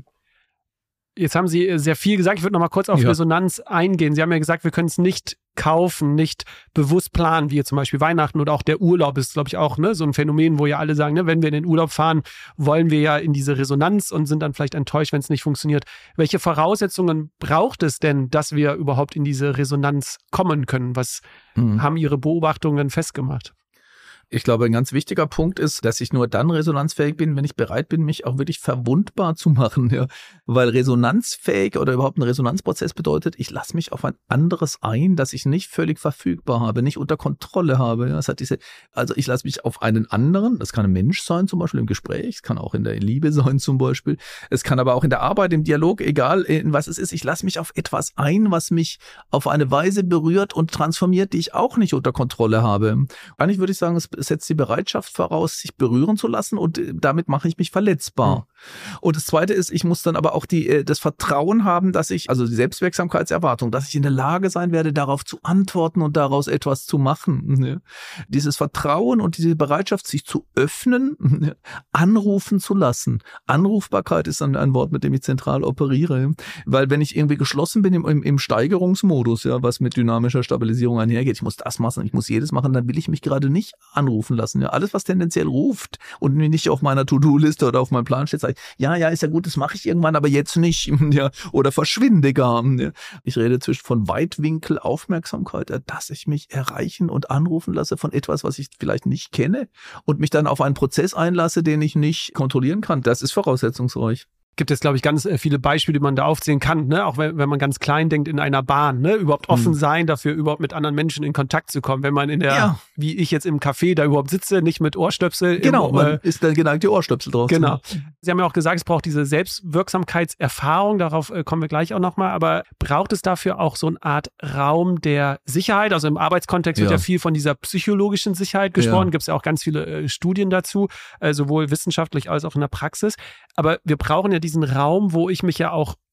Speaker 2: Jetzt haben Sie sehr viel gesagt. Ich würde noch mal kurz auf Resonanz eingehen. Sie haben ja gesagt, wir können es nicht kaufen, nicht bewusst planen, wie zum Beispiel Weihnachten oder auch der Urlaub ist, glaube ich, auch so ein Phänomen, wo ja alle sagen, wenn wir in den Urlaub fahren, wollen wir ja in diese Resonanz und sind dann vielleicht enttäuscht, wenn es nicht funktioniert. Welche Voraussetzungen braucht es denn, dass wir überhaupt in diese Resonanz kommen können? Was haben Ihre Beobachtungen festgemacht?
Speaker 1: Ich glaube, ein ganz wichtiger Punkt ist, dass ich nur dann resonanzfähig bin, wenn ich bereit bin, mich auch wirklich verwundbar zu machen. Ja. Weil resonanzfähig oder überhaupt ein Resonanzprozess bedeutet, ich lasse mich auf ein anderes ein, das ich nicht völlig verfügbar habe, nicht unter Kontrolle habe. Ja. Es hat also ich lasse mich auf einen anderen, das kann ein Mensch sein, zum Beispiel im Gespräch, es kann auch in der Liebe sein zum Beispiel, es kann aber auch in der Arbeit, im Dialog, egal in was es ist, ich lasse mich auf etwas ein, was mich auf eine Weise berührt und transformiert, die ich auch nicht unter Kontrolle habe. Eigentlich würde ich sagen, es setzt die Bereitschaft voraus, sich berühren zu lassen und damit mache ich mich verletzbar. Und das Zweite ist, ich muss dann aber auch das Vertrauen haben, also die Selbstwirksamkeitserwartung, dass ich in der Lage sein werde, darauf zu antworten und daraus etwas zu machen. Ja. Dieses Vertrauen und diese Bereitschaft, sich zu öffnen, anrufen zu lassen. Anrufbarkeit ist dann ein Wort, mit dem ich zentral operiere, weil wenn ich irgendwie geschlossen bin im Steigerungsmodus, ja, was mit dynamischer Stabilisierung einhergeht, ich muss das machen, ich muss jedes machen, dann will ich mich gerade nicht anrufen lassen. Ja, alles, was tendenziell ruft und nicht auf meiner To-Do-Liste oder auf meinem Plan steht, sage ich, ja, ist ja gut, das mache ich irgendwann, aber jetzt nicht. Ja, oder verschwinde gar. Ja. Ich rede von Weitwinkel Aufmerksamkeit, dass ich mich erreichen und anrufen lasse von etwas, was ich vielleicht nicht kenne und mich dann auf einen Prozess einlasse, den ich nicht kontrollieren kann. Das ist voraussetzungsreich.
Speaker 2: Gibt es, glaube ich, ganz viele Beispiele, die man da aufzählen kann, ne? Auch wenn man ganz klein denkt in einer Bahn, ne? Überhaupt offen sein dafür, überhaupt mit anderen Menschen in Kontakt zu kommen. Wenn man wie ich jetzt im Café da überhaupt sitze, nicht mit Ohrstöpsel.
Speaker 1: Genau, man ist dann geneigt, die Ohrstöpsel drauf zu machen.
Speaker 2: Sie haben ja auch gesagt, es braucht diese Selbstwirksamkeitserfahrung, darauf kommen wir gleich auch nochmal, aber braucht es dafür auch so eine Art Raum der Sicherheit? Also im Arbeitskontext wird ja viel von dieser psychologischen Sicherheit gesprochen, gibt es ja auch ganz viele Studien dazu, sowohl wissenschaftlich als auch in der Praxis. Aber wir brauchen ja diesen Raum, wo ich mich ja auch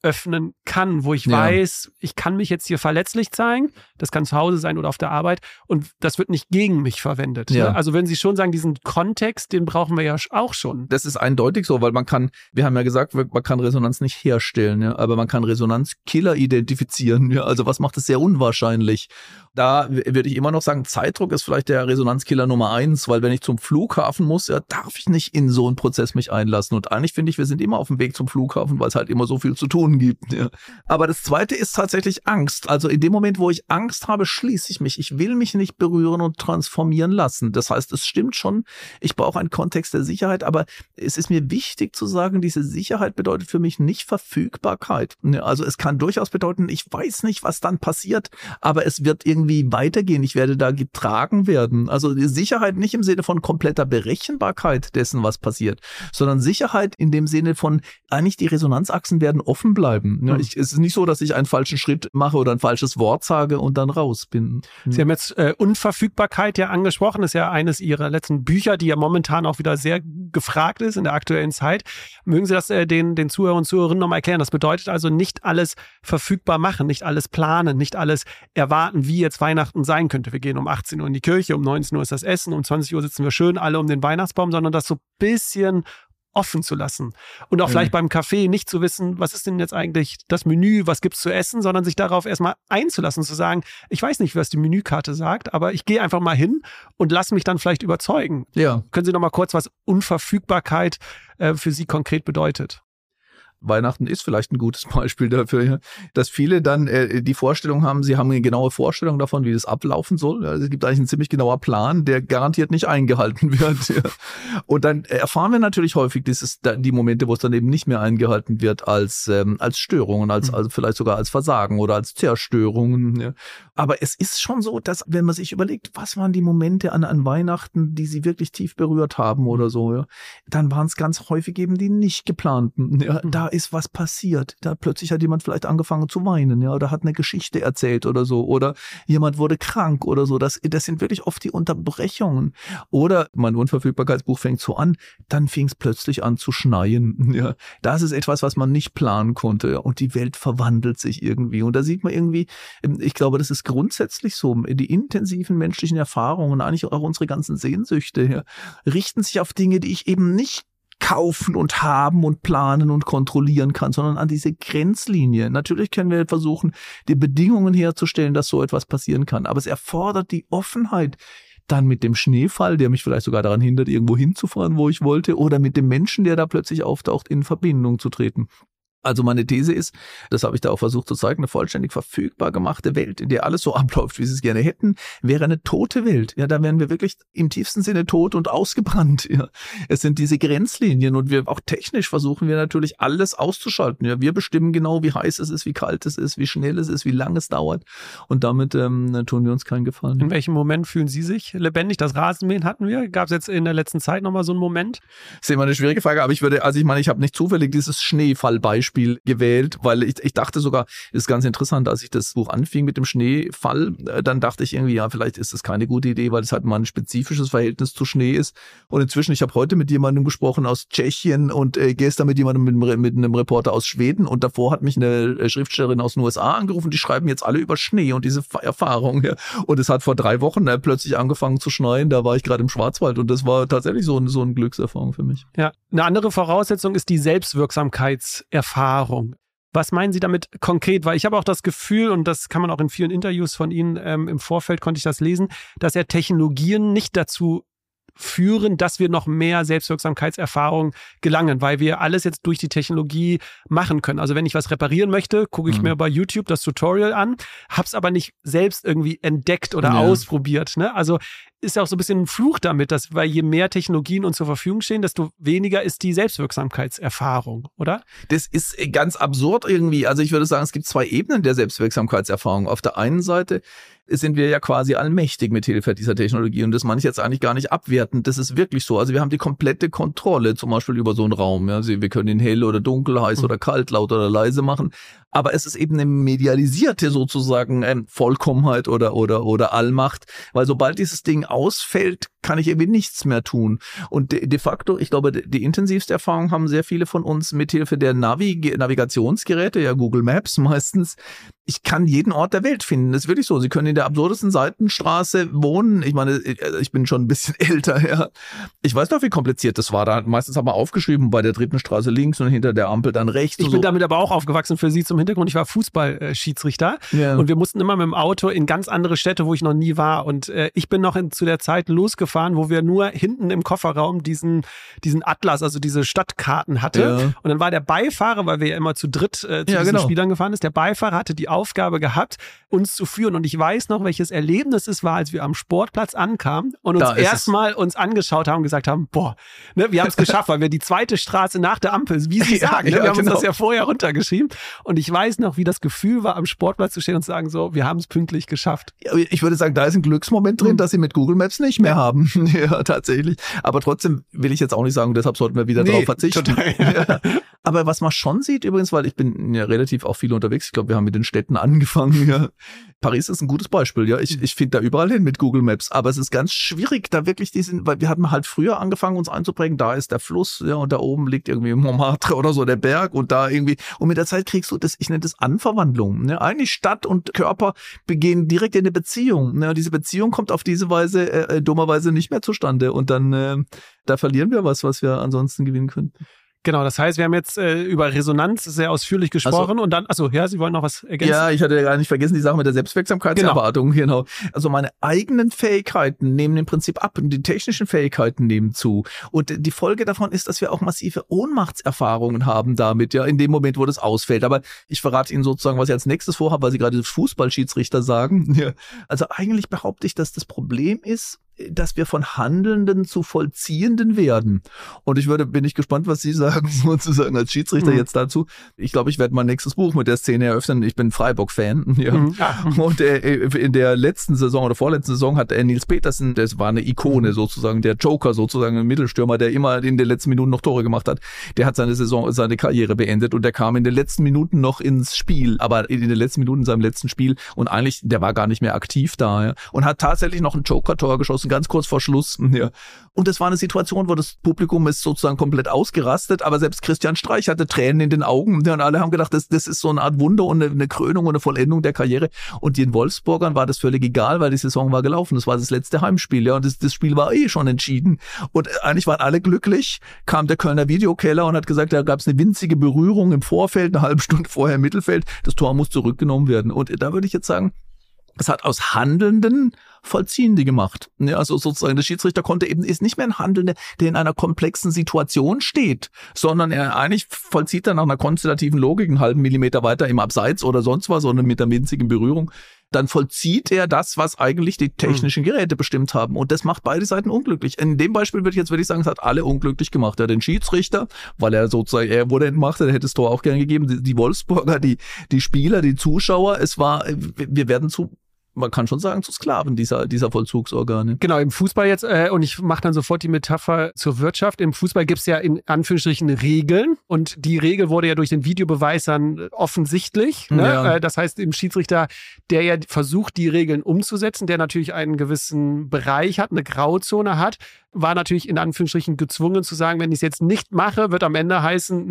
Speaker 2: öffnen kann, wo ich weiß, ich kann mich jetzt hier verletzlich zeigen, das kann zu Hause sein oder auf der Arbeit und das wird nicht gegen mich verwendet.
Speaker 1: Ja.
Speaker 2: Ne? Also wenn Sie schon sagen, diesen Kontext, den brauchen wir ja auch schon.
Speaker 1: Das ist eindeutig so, weil wir haben ja gesagt, man kann Resonanz nicht herstellen, ja, aber man kann Resonanzkiller identifizieren. Ja, also was macht es sehr unwahrscheinlich? Da würde ich immer noch sagen, Zeitdruck ist vielleicht der Resonanzkiller Nummer 1, weil wenn ich zum Flughafen muss, ja, darf ich nicht in so einen Prozess mich einlassen. Und eigentlich finde ich, wir sind immer auf dem Weg zum Flughafen, weil es halt immer so viel zu tun gibt. Ja. Aber das Zweite ist tatsächlich Angst. Also in dem Moment, wo ich Angst habe, schließe ich mich. Ich will mich nicht berühren und transformieren lassen. Das heißt, es stimmt schon, ich brauche einen Kontext der Sicherheit, aber es ist mir wichtig zu sagen, diese Sicherheit bedeutet für mich nicht Verfügbarkeit. Also es kann durchaus bedeuten, ich weiß nicht, was dann passiert, aber es wird irgendwie weitergehen. Ich werde da getragen werden. Also die Sicherheit nicht im Sinne von kompletter Berechenbarkeit dessen, was passiert, sondern Sicherheit in dem Sinne von, eigentlich die Resonanzachsen werden offen bleiben. Ja, es ist nicht so, dass ich einen falschen Schritt mache oder ein falsches Wort sage und dann raus bin.
Speaker 2: Sie haben jetzt Unverfügbarkeit ja angesprochen. Das ist ja eines Ihrer letzten Bücher, die ja momentan auch wieder sehr gefragt ist in der aktuellen Zeit. Mögen Sie das den Zuhörern und Zuhörerinnen nochmal erklären? Das bedeutet also nicht alles verfügbar machen, nicht alles planen, nicht alles erwarten, wie jetzt Weihnachten sein könnte. Wir gehen um 18 Uhr in die Kirche, um 19 Uhr ist das Essen, um 20 Uhr sitzen wir schön alle um den Weihnachtsbaum, sondern das so ein bisschen offen zu lassen. Und auch vielleicht beim Kaffee nicht zu wissen, was ist denn jetzt eigentlich das Menü, was gibt's zu essen, sondern sich darauf erstmal einzulassen, zu sagen, ich weiß nicht, was die Menükarte sagt, aber ich gehe einfach mal hin und lasse mich dann vielleicht überzeugen.
Speaker 1: Ja.
Speaker 2: Können Sie noch mal kurz, was Unverfügbarkeit für Sie konkret bedeutet?
Speaker 1: Weihnachten ist vielleicht ein gutes Beispiel dafür, dass viele dann die Vorstellung haben, sie haben eine genaue Vorstellung davon, wie das ablaufen soll. Also es gibt eigentlich einen ziemlich genauer Plan, der garantiert nicht eingehalten wird. Ja. Und dann erfahren wir natürlich häufig die Momente, wo es dann eben nicht mehr eingehalten wird, als Störungen, also vielleicht sogar als Versagen oder als Zerstörungen. Ja. Aber es ist schon so, dass wenn man sich überlegt, was waren die Momente an Weihnachten, die sie wirklich tief berührt haben oder so, ja, dann waren es ganz häufig eben die nicht geplanten. Ja. Da ist was passiert. Da plötzlich hat jemand vielleicht angefangen zu weinen, ja, oder hat eine Geschichte erzählt oder so, oder jemand wurde krank oder so. Das sind wirklich oft die Unterbrechungen. Oder mein Unverfügbarkeitsbuch fängt so an, dann fing es plötzlich an zu schneien. Ja, das ist etwas, was man nicht planen konnte, ja, und die Welt verwandelt sich irgendwie. Und da sieht man irgendwie, ich glaube, das ist grundsätzlich so, die intensiven menschlichen Erfahrungen, eigentlich auch unsere ganzen Sehnsüchte, ja, richten sich auf Dinge, die ich eben nicht kaufen und haben und planen und kontrollieren kann, sondern an diese Grenzlinie. Natürlich können wir versuchen, die Bedingungen herzustellen, dass so etwas passieren kann, aber es erfordert die Offenheit, dann mit dem Schneefall, der mich vielleicht sogar daran hindert, irgendwo hinzufahren, wo ich wollte, oder mit dem Menschen, der da plötzlich auftaucht, in Verbindung zu treten. Also meine These ist, das habe ich da auch versucht zu zeigen, eine vollständig verfügbar gemachte Welt, in der alles so abläuft, wie sie es gerne hätten, wäre eine tote Welt. Ja, da wären wir wirklich im tiefsten Sinne tot und ausgebrannt. Ja, es sind diese Grenzlinien und wir auch technisch versuchen wir natürlich alles auszuschalten. Ja, wir bestimmen genau, wie heiß es ist, wie kalt es ist, wie schnell es ist, wie lange es dauert und damit tun wir uns keinen Gefallen.
Speaker 2: In welchem Moment fühlen Sie sich lebendig? Das Rasenmähen hatten wir. Gab es jetzt in der letzten Zeit nochmal so einen Moment?
Speaker 1: Das ist immer eine schwierige Frage, aber ich habe nicht zufällig dieses Schneefallbeispiel gewählt, weil ich dachte sogar, das ist ganz interessant, als ich das Buch anfing mit dem Schneefall, dann dachte ich irgendwie, ja, vielleicht ist das keine gute Idee, weil es halt mal ein spezifisches Verhältnis zu Schnee ist. Und inzwischen, ich habe heute mit jemandem gesprochen aus Tschechien und gestern mit jemandem, mit einem Reporter aus Schweden und davor hat mich eine Schriftstellerin aus den USA angerufen, die schreiben jetzt alle über Schnee und diese Erfahrung. Ja. Und es hat vor 3 Wochen plötzlich angefangen zu schneien, da war ich gerade im Schwarzwald und das war tatsächlich so eine Glückserfahrung für mich.
Speaker 2: Ja, eine andere Voraussetzung ist die Selbstwirksamkeitserfahrung. Was meinen Sie damit konkret? Weil ich habe auch das Gefühl, und das kann man auch in vielen Interviews von Ihnen im Vorfeld konnte ich das lesen, dass ja Technologien nicht dazu führen, dass wir noch mehr Selbstwirksamkeitserfahrung gelangen, weil wir alles jetzt durch die Technologie machen können. Also wenn ich was reparieren möchte, gucke ich mir bei YouTube das Tutorial an, hab's aber nicht selbst irgendwie entdeckt oder ausprobiert. Ne? Also ist ja auch so ein bisschen ein Fluch damit, dass, weil je mehr Technologien uns zur Verfügung stehen, desto weniger ist die Selbstwirksamkeitserfahrung, oder?
Speaker 1: Das ist ganz absurd irgendwie. Also ich würde sagen, es gibt 2 Ebenen der Selbstwirksamkeitserfahrung. Auf der einen Seite sind wir ja quasi allmächtig mit Hilfe dieser Technologie. Und das meine ich jetzt eigentlich gar nicht abwertend. Das ist wirklich so. Also wir haben die komplette Kontrolle zum Beispiel über so einen Raum. Ja, wir können ihn hell oder dunkel, heiß oder kalt, laut oder leise machen. Aber es ist eben eine medialisierte sozusagen Vollkommenheit oder Allmacht. Weil sobald dieses Ding ausfällt, kann ich irgendwie nichts mehr tun. Und de facto, ich glaube, die intensivste Erfahrung haben sehr viele von uns mithilfe der Navigationsgeräte, ja Google Maps meistens. Ich kann jeden Ort der Welt finden. Das ist wirklich so. Sie können in der absurdesten Seitenstraße wohnen. Ich meine, ich bin schon ein bisschen älter, ja. Ich weiß noch, wie kompliziert das war. Meistens haben wir aufgeschrieben, bei der 3. Straße links und hinter der Ampel dann rechts.
Speaker 2: Ich bin damit aber auch aufgewachsen. Für Sie zum Hintergrund. Ich war Fußballschiedsrichter und wir mussten immer mit dem Auto in ganz andere Städte, wo ich noch nie war. Und ich bin noch zu der Zeit losgefahren, wo wir nur hinten im Kofferraum diesen Atlas, also diese Stadtkarten hatte. Ja. Und dann war der Beifahrer, weil wir ja immer zu dritt zu diesen Spielern gefahren ist, der Beifahrer hatte die Aufgabe gehabt, uns zu führen. Und ich weiß noch, welches Erlebnis es war, als wir am Sportplatz ankamen und uns erstmal uns angeschaut haben und gesagt haben, boah, ne, wir haben es geschafft, weil wir die 2. Straße nach der Ampel, wie Sie sagen, wir haben uns das ja vorher runtergeschrieben. Und ich weiß noch, wie das Gefühl war, am Sportplatz zu stehen und zu sagen, so, wir haben es pünktlich geschafft.
Speaker 1: Ja, ich würde sagen, da ist ein Glücksmoment drin, dass Sie mit Google Maps nicht mehr haben. Ja, tatsächlich. Aber trotzdem will ich jetzt auch nicht sagen, deshalb sollten wir wieder drauf verzichten. Ja. Aber was man schon sieht übrigens, weil ich bin ja relativ auch viel unterwegs, ich glaube, wir haben mit den Städten angefangen. Ja. Paris ist ein gutes Beispiel, ja. Ich finde da überall hin mit Google Maps, aber es ist ganz schwierig, da wirklich weil wir hatten halt früher angefangen, uns einzuprägen, da ist der Fluss, ja, und da oben liegt irgendwie Montmartre oder so der Berg und da irgendwie, und mit der Zeit kriegst du das, ich nenne das Anverwandlung, ne? Eigentlich Stadt und Körper begehen direkt in eine Beziehung, ne? Und diese Beziehung kommt auf diese Weise dummerweise nicht mehr zustande und dann da verlieren wir was wir ansonsten gewinnen könnten.
Speaker 2: Genau, das heißt, wir haben jetzt über Resonanz sehr ausführlich gesprochen und dann, Sie wollen noch was ergänzen?
Speaker 1: Ja, ich hatte ja gar nicht vergessen, die Sache mit der Selbstwirksamkeitserwartung, genau. Also meine eigenen Fähigkeiten nehmen im Prinzip ab und die technischen Fähigkeiten nehmen zu. Und die Folge davon ist, dass wir auch massive Ohnmachtserfahrungen haben damit, ja, in dem Moment, wo das ausfällt. Aber ich verrate Ihnen sozusagen, was ich als nächstes vorhabe, weil Sie gerade Fußballschiedsrichter sagen. Ja. Also eigentlich behaupte ich, dass das Problem ist, dass wir von Handelnden zu Vollziehenden werden. Und bin ich gespannt, was Sie sagen, sozusagen als Schiedsrichter jetzt dazu. Ich glaube, ich werde mein nächstes Buch mit der Szene eröffnen. Ich bin Freiburg-Fan. Ja. Und in der letzten Saison oder vorletzten Saison hat Nils Petersen, das war eine Ikone sozusagen, der Joker sozusagen, ein Mittelstürmer, der immer in den letzten Minuten noch Tore gemacht hat. Der hat seine Karriere beendet und der kam in den letzten Minuten noch ins Spiel, aber in den letzten Minuten in seinem letzten Spiel und eigentlich, der war gar nicht mehr aktiv da, ja. Und hat tatsächlich noch ein Joker-Tor geschossen, ganz kurz vor Schluss. Ja. Und das war eine Situation, wo das Publikum ist sozusagen komplett ausgerastet, aber selbst Christian Streich hatte Tränen in den Augen. Ja, und alle haben gedacht, das ist so eine Art Wunder und eine Krönung und eine Vollendung der Karriere. Und den Wolfsburgern war das völlig egal, weil die Saison war gelaufen. Das war das letzte Heimspiel, ja, und das Spiel war schon entschieden. Und eigentlich waren alle glücklich. Kam der Kölner Videokeller und hat gesagt, da gab es eine winzige Berührung im Vorfeld, eine halbe Stunde vorher im Mittelfeld. Das Tor muss zurückgenommen werden. Und da würde ich jetzt sagen, es hat aus Handelnden Vollziehende gemacht. Ja, also sozusagen der Schiedsrichter ist nicht mehr ein Handelnder, der in einer komplexen Situation steht, sondern er eigentlich vollzieht dann nach einer konstellativen Logik einen halben Millimeter weiter im Abseits oder sonst was, sondern mit einer winzigen Berührung. Dann vollzieht er das, was eigentlich die technischen Geräte bestimmt haben. Und das macht beide Seiten unglücklich. In dem Beispiel würde ich sagen, es hat alle unglücklich gemacht. Er hat den Schiedsrichter, weil er wurde entmachtet, er hätte das Tor auch gerne gegeben. Die Wolfsburger, die Spieler, die Zuschauer, wir werden man kann schon sagen, zu Sklaven dieser Vollzugsorgane.
Speaker 2: Genau, im Fußball jetzt, und ich mache dann sofort die Metapher zur Wirtschaft. Im Fußball gibt es ja in Anführungsstrichen Regeln und die Regel wurde ja durch den Videobeweis dann offensichtlich. Ne? Ja. Das heißt, im Schiedsrichter, der ja versucht, die Regeln umzusetzen, der natürlich einen gewissen Bereich hat, eine Grauzone hat, war natürlich in Anführungsstrichen gezwungen zu sagen, wenn ich es jetzt nicht mache, wird am Ende heißen,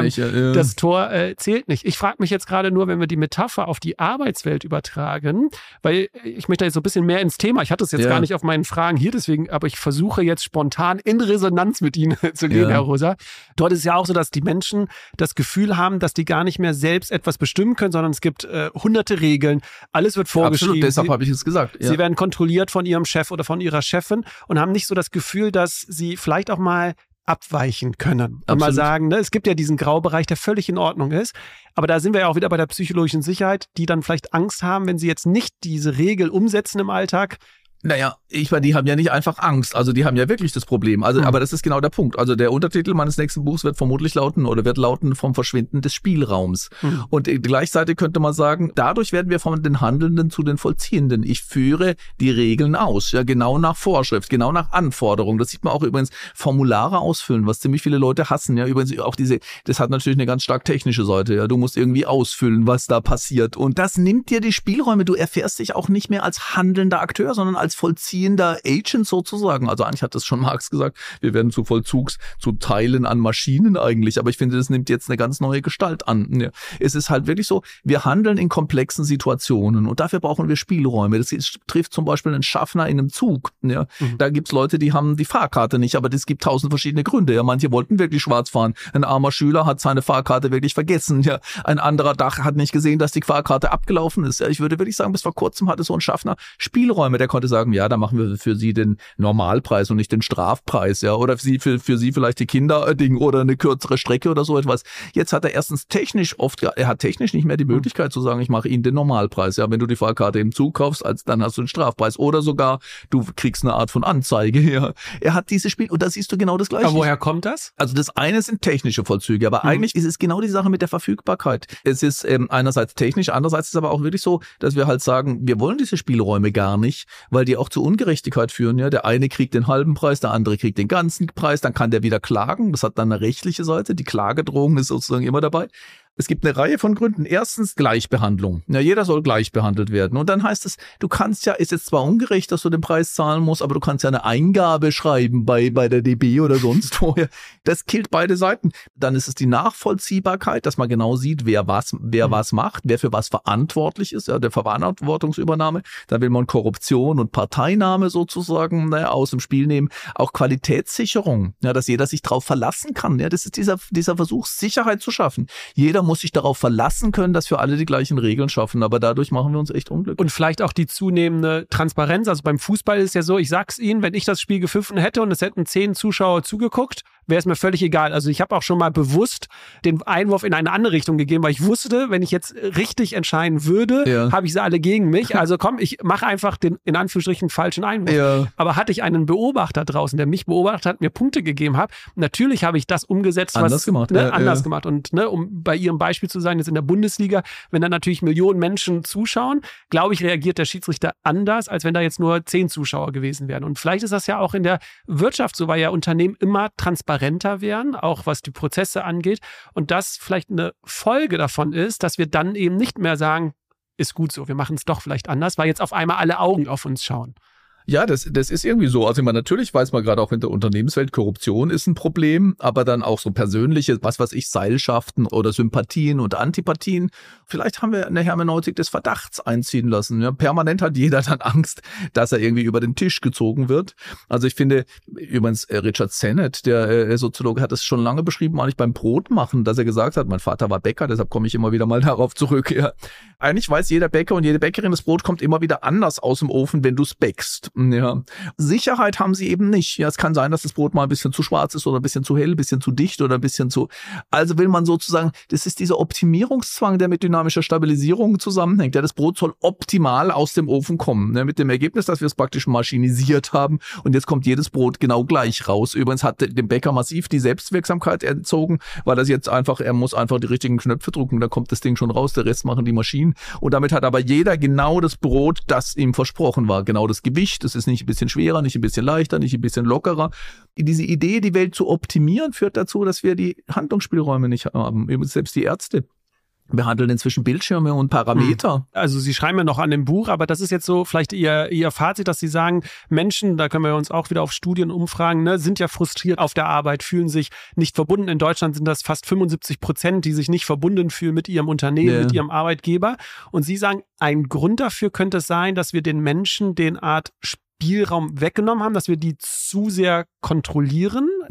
Speaker 2: das Tor zählt nicht. Ich frage mich jetzt gerade nur, wenn wir die Metapher auf die Arbeitswelt übertragen, weil ich möchte jetzt so ein bisschen mehr ins Thema, ich hatte es jetzt gar nicht auf meinen Fragen hier, deswegen, aber ich versuche jetzt spontan in Resonanz mit Ihnen zu gehen, Herr Rosa. Dort ist es ja auch so, dass die Menschen das Gefühl haben, dass die gar nicht mehr selbst etwas bestimmen können, sondern es gibt hunderte Regeln, alles wird vorgeschrieben.
Speaker 1: Absolut, deshalb habe ich es gesagt.
Speaker 2: Sie werden kontrolliert von Ihrem Chef oder von Ihrer Chefin und haben nicht so das Gefühl, dass sie vielleicht auch mal abweichen können. Und mal sagen, ne, es gibt ja diesen Graubereich, der völlig in Ordnung ist. Aber da sind wir ja auch wieder bei der psychologischen Sicherheit, die dann vielleicht Angst haben, wenn sie jetzt nicht diese Regel umsetzen im Alltag,
Speaker 1: Naja, die haben ja nicht einfach Angst, also die haben ja wirklich das Problem. Also, aber das ist genau der Punkt. Also der Untertitel meines nächsten Buchs wird vermutlich lauten vom Verschwinden des Spielraums. Und gleichzeitig könnte man sagen, dadurch werden wir von den Handelnden zu den Vollziehenden. Ich führe die Regeln aus, ja, genau nach Vorschrift, genau nach Anforderung. Das sieht man auch übrigens, Formulare ausfüllen, was ziemlich viele Leute hassen. Ja, übrigens auch das hat natürlich eine ganz stark technische Seite. Ja, du musst irgendwie ausfüllen, was da passiert. Und das nimmt dir die Spielräume. Du erfährst dich auch nicht mehr als handelnder Akteur, sondern als vollziehender Agent sozusagen. Also eigentlich hat das schon Marx gesagt, wir werden zu Teilen an Maschinen eigentlich, aber ich finde, das nimmt jetzt eine ganz neue Gestalt an. Ja. Es ist halt wirklich so, wir handeln in komplexen Situationen und dafür brauchen wir Spielräume. Das trifft zum Beispiel einen Schaffner in einem Zug. Ja. Da gibt's Leute, die haben die Fahrkarte nicht, aber es gibt 1000 verschiedene Gründe. Ja. Manche wollten wirklich schwarz fahren. Ein armer Schüler hat seine Fahrkarte wirklich vergessen. Ja. Ein anderer hat nicht gesehen, dass die Fahrkarte abgelaufen ist. Ja. Ich würde wirklich sagen, bis vor kurzem hatte so ein Schaffner Spielräume, der konnte sagen, ja, da machen wir für Sie den Normalpreis und nicht den Strafpreis, ja, oder für Sie vielleicht die Kinderding oder eine kürzere Strecke oder so etwas. Jetzt hat er erstens er hat technisch nicht mehr die Möglichkeit zu sagen, ich mache Ihnen den Normalpreis, ja, wenn du die Fahrkarte im Zug kaufst, dann hast du den Strafpreis oder sogar du kriegst eine Art von Anzeige, ja. Er hat dieses Spiel und da siehst du genau das Gleiche.
Speaker 2: Aber woher kommt das?
Speaker 1: Also das eine sind technische Vollzüge, aber eigentlich ist es genau die Sache mit der Verfügbarkeit. Es ist einerseits technisch, andererseits ist es aber auch wirklich so, dass wir halt sagen, wir wollen diese Spielräume gar nicht, weil die auch zu Ungerechtigkeit führen. Ja, der eine kriegt den halben Preis, der andere kriegt den ganzen Preis, dann kann der wieder klagen. Das hat dann eine rechtliche Seite. Die Klagedrohung ist sozusagen immer dabei. Es gibt eine Reihe von Gründen. Erstens Gleichbehandlung. Ja, jeder soll gleich behandelt werden. Und dann heißt es, du kannst ja, ist jetzt zwar ungerecht, dass du den Preis zahlen musst, aber du kannst ja eine Eingabe schreiben bei der DB oder sonst wo. Das killt beide Seiten. Dann ist es die Nachvollziehbarkeit, dass man genau sieht, wer was macht, wer für was verantwortlich ist, ja, der Verantwortungsübernahme. Dann will man Korruption und Parteinahme sozusagen aus dem Spiel nehmen. Auch Qualitätssicherung, ja, dass jeder sich drauf verlassen kann. Ja, das ist dieser Versuch, Sicherheit zu schaffen. Jeder muss sich darauf verlassen können, dass wir alle die gleichen Regeln schaffen, aber dadurch machen wir uns echt unglücklich.
Speaker 2: Und vielleicht auch die zunehmende Transparenz, also beim Fußball ist ja so, ich sag's Ihnen, wenn ich das Spiel gepfiffen hätte und es hätten 10 Zuschauer zugeguckt, wäre es mir völlig egal. Also ich habe auch schon mal bewusst den Einwurf in eine andere Richtung gegeben, weil ich wusste, wenn ich jetzt richtig entscheiden würde, habe ich sie alle gegen mich. Also komm, ich mache einfach den in Anführungsstrichen falschen Einwurf. Ja. Aber hatte ich einen Beobachter draußen, der mich beobachtet hat, mir Punkte gegeben hat, natürlich habe ich das umgesetzt, anders gemacht. Und um bei Ihrem Beispiel zu sein, jetzt in der Bundesliga, wenn da natürlich Millionen Menschen zuschauen, glaube ich, reagiert der Schiedsrichter anders, als wenn da jetzt nur 10 Zuschauer gewesen wären. Und vielleicht ist das ja auch in der Wirtschaft so, weil ja Unternehmen immer transparenter werden, auch was die Prozesse angeht. Und das vielleicht eine Folge davon ist, dass wir dann eben nicht mehr sagen, ist gut so, wir machen es doch vielleicht anders, weil jetzt auf einmal alle Augen auf uns schauen.
Speaker 1: Ja, das ist irgendwie so. Also ich meine, natürlich weiß man gerade auch in der Unternehmenswelt, Korruption ist ein Problem, aber dann auch so persönliche, Seilschaften oder Sympathien und Antipathien. Vielleicht haben wir eine Hermeneutik des Verdachts einziehen lassen. Ja, permanent hat jeder dann Angst, dass er irgendwie über den Tisch gezogen wird. Also ich finde, übrigens Richard Sennett, der Soziologe, hat es schon lange beschrieben, eigentlich beim Brotmachen, dass er gesagt hat, mein Vater war Bäcker, deshalb komme ich immer wieder mal darauf zurück. Ja. Eigentlich weiß jeder Bäcker und jede Bäckerin, das Brot kommt immer wieder anders aus dem Ofen, wenn du es bäckst. Ja. Sicherheit haben sie eben nicht. Ja, es kann sein, dass das Brot mal ein bisschen zu schwarz ist oder ein bisschen zu hell, ein bisschen zu dicht oder ein bisschen zu... Also will man sozusagen, das ist dieser Optimierungszwang, der mit dynamischer Stabilisierung zusammenhängt. Ja, das Brot soll optimal aus dem Ofen kommen. Ja, mit dem Ergebnis, dass wir es praktisch maschinisiert haben und jetzt kommt jedes Brot genau gleich raus. Übrigens hat dem Bäcker massiv die Selbstwirksamkeit entzogen, weil er muss einfach die richtigen Knöpfe drücken, da kommt das Ding schon raus, der Rest machen die Maschinen. Und damit hat aber jeder genau das Brot, das ihm versprochen war, genau das Gewicht. Das ist nicht ein bisschen schwerer, nicht ein bisschen leichter, nicht ein bisschen lockerer. Diese Idee, die Welt zu optimieren, führt dazu, dass wir die Handlungsspielräume nicht haben. Selbst die Ärzte behandeln inzwischen Bildschirme und Parameter.
Speaker 2: Also Sie schreiben ja noch an dem Buch, aber das ist jetzt so vielleicht Ihr Fazit, dass Sie sagen, Menschen, da können wir uns auch wieder auf Studien umfragen, ne, sind ja frustriert auf der Arbeit, fühlen sich nicht verbunden. In Deutschland sind das fast 75%, die sich nicht verbunden fühlen mit ihrem Unternehmen, mit ihrem Arbeitgeber. Und Sie sagen, ein Grund dafür könnte es sein, dass wir den Menschen den Art Spielraum weggenommen haben, dass wir die zu sehr kontrollieren.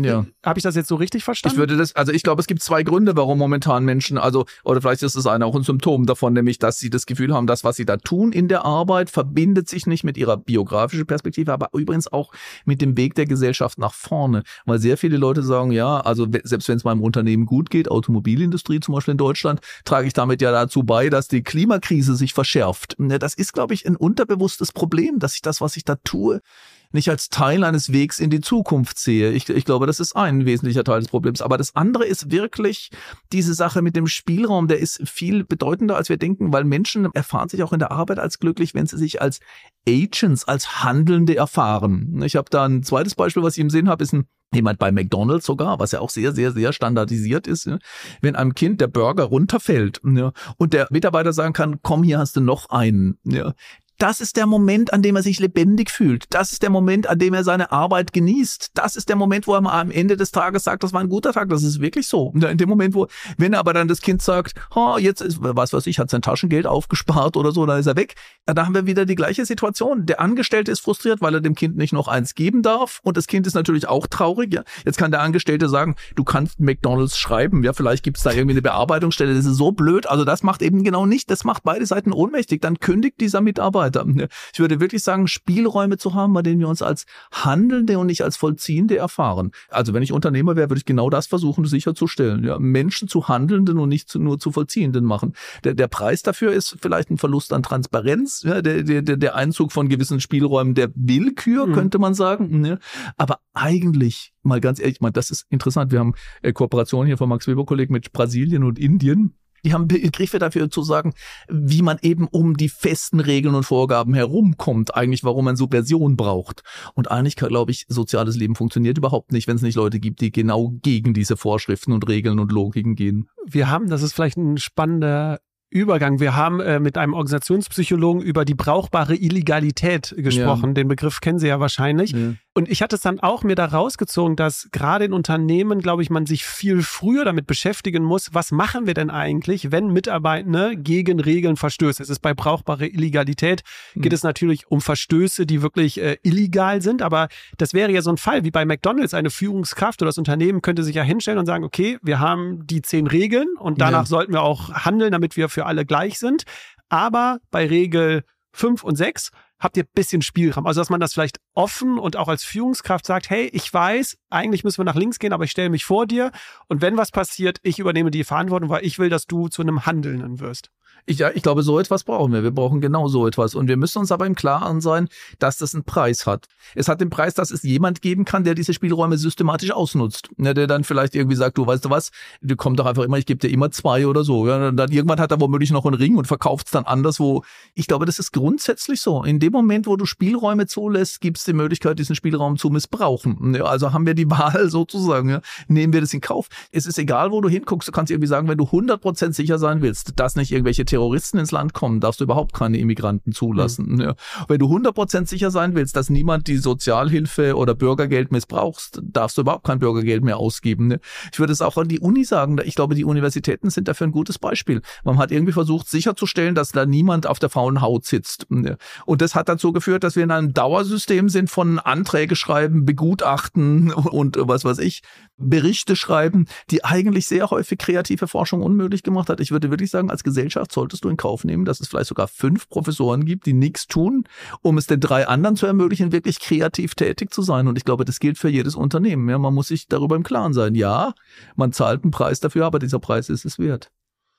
Speaker 1: Ja.
Speaker 2: Habe ich das jetzt so richtig verstanden?
Speaker 1: Ich glaube, es gibt zwei Gründe, warum momentan Menschen, oder vielleicht ist es auch ein Symptom davon, nämlich, dass sie das Gefühl haben, das, was sie da tun in der Arbeit, verbindet sich nicht mit ihrer biografischen Perspektive, aber übrigens auch mit dem Weg der Gesellschaft nach vorne. Weil sehr viele Leute sagen, ja, also selbst wenn es meinem Unternehmen gut geht, Automobilindustrie zum Beispiel in Deutschland, trage ich damit ja dazu bei, dass die Klimakrise sich verschärft. Das ist, glaube ich, ein unterbewusstes Problem, dass ich das, was ich da tue, nicht als Teil eines Wegs in die Zukunft sehe. Ich glaube, das ist ein wesentlicher Teil des Problems. Aber das andere ist wirklich diese Sache mit dem Spielraum, der ist viel bedeutender, als wir denken, weil Menschen erfahren sich auch in der Arbeit als glücklich, wenn sie sich als Agents, als Handelnde erfahren. Ich habe da ein zweites Beispiel, was ich im Sinn habe, ist jemand bei McDonald's sogar, was ja auch sehr, sehr, sehr standardisiert ist. Wenn einem Kind der Burger runterfällt und der Mitarbeiter sagen kann, komm, hier hast du noch einen. Das ist der Moment, an dem er sich lebendig fühlt. Das ist der Moment, an dem er seine Arbeit genießt. Das ist der Moment, wo er mal am Ende des Tages sagt, das war ein guter Tag. Das ist wirklich so. In dem Moment, wenn aber dann das Kind sagt, jetzt ist, was weiß ich, hat sein Taschengeld aufgespart oder so, dann ist er weg. Da haben wir wieder die gleiche Situation. Der Angestellte ist frustriert, weil er dem Kind nicht noch eins geben darf. Und das Kind ist natürlich auch traurig. Ja. Jetzt kann der Angestellte sagen, du kannst McDonald's schreiben. Ja, vielleicht gibt es da irgendwie eine Bearbeitungsstelle. Das ist so blöd. Also das macht eben genau nicht. Das macht beide Seiten ohnmächtig. Dann kündigt dieser Mitarbeiter. Ich würde wirklich sagen, Spielräume zu haben, bei denen wir uns als Handelnde und nicht als Vollziehende erfahren. Also wenn ich Unternehmer wäre, würde ich genau das versuchen sicherzustellen. Ja, Menschen zu Handelnden und nicht nur zu Vollziehenden machen. Der Preis dafür ist vielleicht ein Verlust an Transparenz, ja, der Einzug von gewissen Spielräumen der Willkür, könnte man sagen. Ja. Aber eigentlich, mal ganz ehrlich, das ist interessant. Wir haben Kooperationen hier von Max Weber Kolleg mit Brasilien und Indien. Die haben Begriffe dafür zu sagen, wie man eben um die festen Regeln und Vorgaben herumkommt, eigentlich warum man Subversion braucht. Und eigentlich, glaube ich, soziales Leben funktioniert überhaupt nicht, wenn es nicht Leute gibt, die genau gegen diese Vorschriften und Regeln und Logiken gehen.
Speaker 2: Wir haben, das ist vielleicht ein spannender Übergang. Wir haben mit einem Organisationspsychologen über die brauchbare Illegalität gesprochen. Ja. Den Begriff kennen Sie ja wahrscheinlich. Ja. Und ich hatte es dann auch mir da rausgezogen, dass gerade in Unternehmen, glaube ich, man sich viel früher damit beschäftigen muss, was machen wir denn eigentlich, wenn Mitarbeitende gegen Regeln verstößen. Es ist bei brauchbarer Illegalität, geht es natürlich um Verstöße, die wirklich illegal sind, aber das wäre ja so ein Fall wie bei McDonald's. Eine Führungskraft oder das Unternehmen könnte sich ja hinstellen und sagen, okay, wir haben die 10 Regeln und danach sollten wir auch handeln, damit wir für alle gleich sind. Aber bei Regel 5 und 6 habt ihr ein bisschen Spielraum. Also, dass man das vielleicht offen und auch als Führungskraft sagt, hey, ich weiß, eigentlich müssen wir nach links gehen, aber ich stelle mich vor dir und wenn was passiert, ich übernehme die Verantwortung, weil ich will, dass du zu einem Handelnden wirst.
Speaker 1: Ich glaube, so etwas brauchen wir. Wir brauchen genau so etwas. Und wir müssen uns aber im Klaren sein, dass das einen Preis hat. Es hat den Preis, dass es jemand geben kann, der diese Spielräume systematisch ausnutzt. Der dann vielleicht irgendwie sagt, du weißt du was, du kommst doch einfach immer, ich gebe dir immer 2 oder so. Ja, und dann irgendwann hat er womöglich noch einen Ring und verkauft es dann anderswo. Ich glaube, das ist grundsätzlich so. In dem Moment, wo du Spielräume zulässt, gibt es die Möglichkeit, diesen Spielraum zu missbrauchen. Ja, also haben wir die Wahl sozusagen. Ja, nehmen wir das in Kauf. Es ist egal, wo du hinguckst. Du kannst irgendwie sagen, wenn du 100% sicher sein willst, dass nicht irgendwelche Terroristen ins Land kommen, darfst du überhaupt keine Immigranten zulassen. Ja. Wenn du 100% sicher sein willst, dass niemand die Sozialhilfe oder Bürgergeld missbrauchst, darfst du überhaupt kein Bürgergeld mehr ausgeben. Ne. Ich würde es auch an die Uni sagen. Ich glaube, die Universitäten sind dafür ein gutes Beispiel. Man hat irgendwie versucht, sicherzustellen, dass da niemand auf der faulen Haut sitzt. Ne. Und das hat dazu geführt, dass wir in einem Dauersystem sind von Anträge schreiben, begutachten und was weiß ich, Berichte schreiben, die eigentlich sehr häufig kreative Forschung unmöglich gemacht hat. Ich würde wirklich sagen, als Gesellschaft solltest du in Kauf nehmen, dass es vielleicht sogar 5 Professoren gibt, die nichts tun, um es den 3 anderen zu ermöglichen, wirklich kreativ tätig zu sein. Und ich glaube, das gilt für jedes Unternehmen. Ja, man muss sich darüber im Klaren sein. Ja, man zahlt einen Preis dafür, aber dieser Preis ist es wert.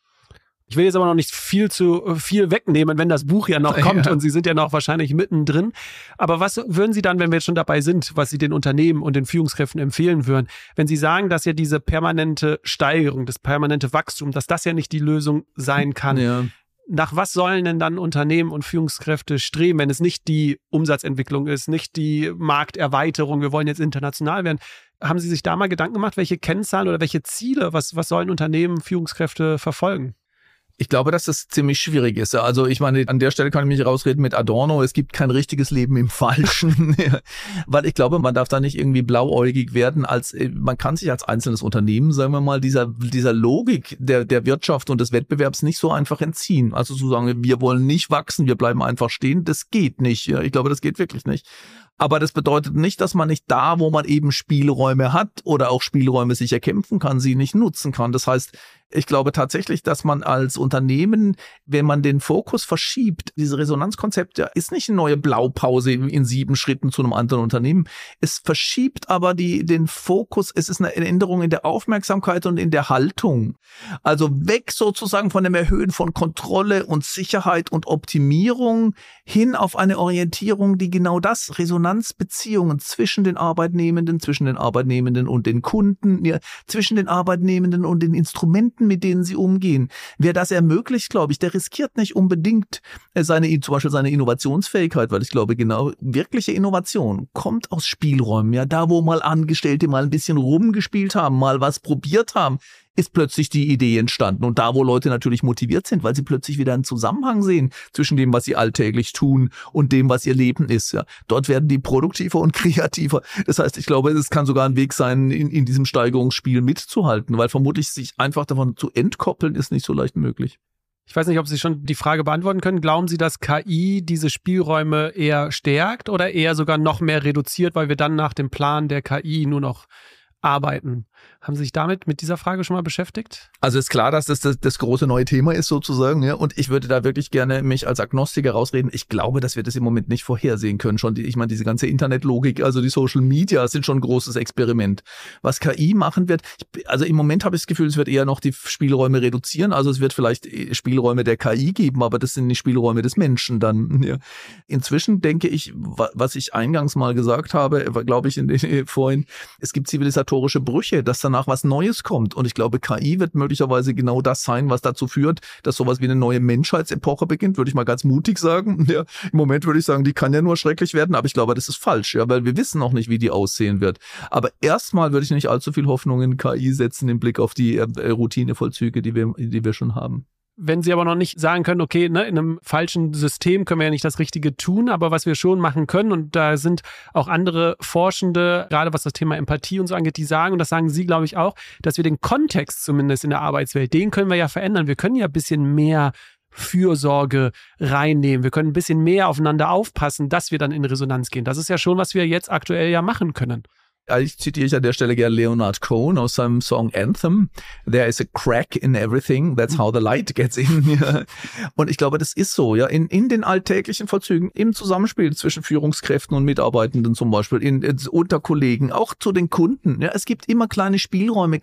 Speaker 2: Ich will jetzt aber noch nicht viel wegnehmen, wenn das Buch ja noch kommt und Sie sind ja noch wahrscheinlich mittendrin. Aber was würden Sie dann, wenn wir jetzt schon dabei sind, was Sie den Unternehmen und den Führungskräften empfehlen würden, wenn Sie sagen, dass ja diese permanente Steigerung, das permanente Wachstum, dass das ja nicht die Lösung sein kann? Ja. Nach was sollen denn dann Unternehmen und Führungskräfte streben, wenn es nicht die Umsatzentwicklung ist, nicht die Markterweiterung, wir wollen jetzt international werden? Haben Sie sich da mal Gedanken gemacht, welche Kennzahlen oder welche Ziele, was sollen Unternehmen, Führungskräfte verfolgen?
Speaker 1: Ich glaube, dass das ziemlich schwierig ist. Also ich meine, an der Stelle kann ich mich rausreden mit Adorno, es gibt kein richtiges Leben im Falschen. Weil ich glaube, man darf da nicht irgendwie blauäugig werden. Man kann sich als einzelnes Unternehmen, sagen wir mal, dieser Logik der Wirtschaft und des Wettbewerbs nicht so einfach entziehen. Also zu sagen, wir wollen nicht wachsen, wir bleiben einfach stehen, das geht nicht. Ich glaube, das geht wirklich nicht. Aber das bedeutet nicht, dass man nicht da, wo man eben Spielräume hat oder auch Spielräume sich erkämpfen kann, sie nicht nutzen kann. Das heißt, ich glaube tatsächlich, dass man als Unternehmen, wenn man den Fokus verschiebt, diese Resonanzkonzept ist nicht eine neue Blaupause in 7 Schritten zu einem anderen Unternehmen. Es verschiebt aber den Fokus, es ist eine Änderung in der Aufmerksamkeit und in der Haltung. Also weg sozusagen von dem Erhöhen von Kontrolle und Sicherheit und Optimierung hin auf eine Orientierung, die genau das, Resonanzbeziehungen zwischen den Arbeitnehmenden und den Kunden, ja, zwischen den Arbeitnehmenden und den Instrumenten, mit denen sie umgehen. Wer das ermöglicht, glaube ich, der riskiert nicht unbedingt zum Beispiel seine Innovationsfähigkeit, weil ich glaube, genau wirkliche Innovation kommt aus Spielräumen. Ja, da, wo mal Angestellte mal ein bisschen rumgespielt haben, mal was probiert haben, ist plötzlich die Idee entstanden. Und da, wo Leute natürlich motiviert sind, weil sie plötzlich wieder einen Zusammenhang sehen zwischen dem, was sie alltäglich tun und dem, was ihr Leben ist. Ja, dort werden die produktiver und kreativer. Das heißt, ich glaube, es kann sogar ein Weg sein, in diesem Steigerungsspiel mitzuhalten, weil vermutlich sich einfach davon zu entkoppeln, ist nicht so leicht möglich.
Speaker 2: Ich weiß nicht, ob Sie schon die Frage beantworten können. Glauben Sie, dass KI diese Spielräume eher stärkt oder eher sogar noch mehr reduziert, weil wir dann nach dem Plan der KI nur noch arbeiten? Haben Sie sich mit dieser Frage schon mal beschäftigt?
Speaker 1: Also ist klar, dass das große neue Thema ist sozusagen, ja. Und ich würde da wirklich gerne mich als Agnostiker rausreden. Ich glaube, dass wir das im Moment nicht vorhersehen können. Ich meine, diese ganze Internetlogik, also die Social Media sind schon ein großes Experiment. Was KI machen wird, also im Moment habe ich das Gefühl, es wird eher noch die Spielräume reduzieren. Also es wird vielleicht Spielräume der KI geben, aber das sind nicht Spielräume des Menschen dann. Ja. Inzwischen denke ich, was ich eingangs mal gesagt habe, glaube ich vorhin, es gibt zivilisatorische Brüche, dass danach was Neues kommt. Und ich glaube, KI wird möglicherweise genau das sein, was dazu führt, dass sowas wie eine neue Menschheitsepoche beginnt, würde ich mal ganz mutig sagen. Ja, im Moment würde ich sagen, die kann ja nur schrecklich werden, aber ich glaube, das ist falsch, ja, weil wir wissen noch nicht, wie die aussehen wird. Aber erstmal würde ich nicht allzu viel Hoffnung in KI setzen im Blick auf die Routinevollzüge, die wir schon haben.
Speaker 2: Wenn Sie aber noch nicht sagen können, okay, in einem falschen System können wir ja nicht das Richtige tun, aber was wir schon machen können, und da sind auch andere Forschende, gerade was das Thema Empathie und so angeht, die sagen, und das sagen Sie, glaube ich, auch, dass wir den Kontext zumindest in der Arbeitswelt, den können wir ja verändern. Wir können ja ein bisschen mehr Fürsorge reinnehmen. Wir können ein bisschen mehr aufeinander aufpassen, dass wir dann in Resonanz gehen. Das ist ja schon, was wir jetzt aktuell ja machen können.
Speaker 1: Ich zitiere an der Stelle gerne Leonard Cohen aus seinem Song Anthem. There is a crack in everything. That's how the light gets in. Ja. Und ich glaube, das ist so, ja. In den alltäglichen Vollzügen, im Zusammenspiel zwischen Führungskräften und Mitarbeitenden zum Beispiel, unter Kollegen, auch zu den Kunden. Ja. Es gibt immer kleine Spielräume,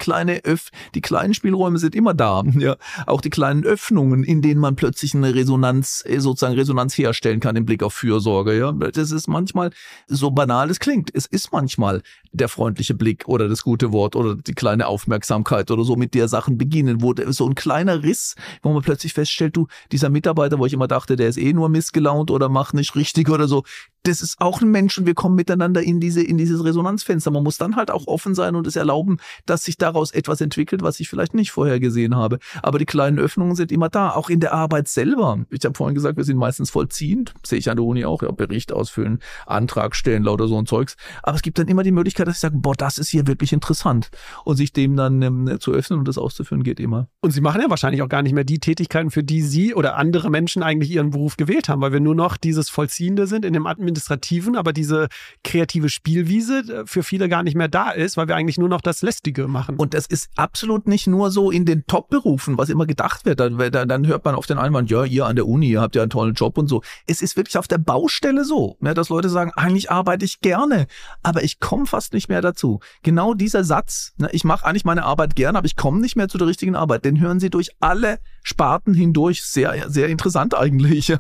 Speaker 1: die kleinen Spielräume sind immer da. Ja. Auch die kleinen Öffnungen, in denen man plötzlich eine Resonanz herstellen kann im Blick auf Fürsorge. Ja. Das ist manchmal, so banal es klingt, es ist manchmal der freundliche Blick oder das gute Wort oder die kleine Aufmerksamkeit oder so, mit der Sachen beginnen, wo so ein kleiner Riss, wo man plötzlich feststellt, dieser Mitarbeiter, wo ich immer dachte, der ist nur missgelaunt oder macht nicht richtig oder so, das ist auch ein Mensch und wir kommen miteinander in dieses Resonanzfenster. Man muss dann halt auch offen sein und es erlauben, dass sich daraus etwas entwickelt, was ich vielleicht nicht vorher gesehen habe. Aber die kleinen Öffnungen sind immer da, auch in der Arbeit selber. Ich habe vorhin gesagt, wir sind meistens vollziehend, sehe ich an der Uni auch, ja, Bericht ausfüllen, Antrag stellen, lauter so ein Zeugs. Aber es gibt dann immer die Möglichkeit, dass ich sage, das ist hier wirklich interessant. Und sich dem dann zu öffnen und das auszuführen, geht immer.
Speaker 2: Und Sie machen ja wahrscheinlich auch gar nicht mehr die Tätigkeiten, für die Sie oder andere Menschen eigentlich ihren Beruf gewählt haben, weil wir nur noch dieses Vollziehende sind in dem Administrativen, aber diese kreative Spielwiese für viele gar nicht mehr da ist, weil wir eigentlich nur noch das Lästige machen.
Speaker 1: Und das ist absolut nicht nur so in den Top-Berufen, was immer gedacht wird. Dann hört man auf den Einwand, ja, ihr an der Uni, ihr habt ja einen tollen Job und so. Es ist wirklich auf der Baustelle so, dass Leute sagen, eigentlich arbeite ich gerne, aber ich komme fast nicht mehr dazu. Genau dieser Satz, ich mache eigentlich meine Arbeit gerne, aber ich komme nicht mehr zu der richtigen Arbeit, den hören Sie durch alle Sparten hindurch. Sehr, sehr interessant eigentlich,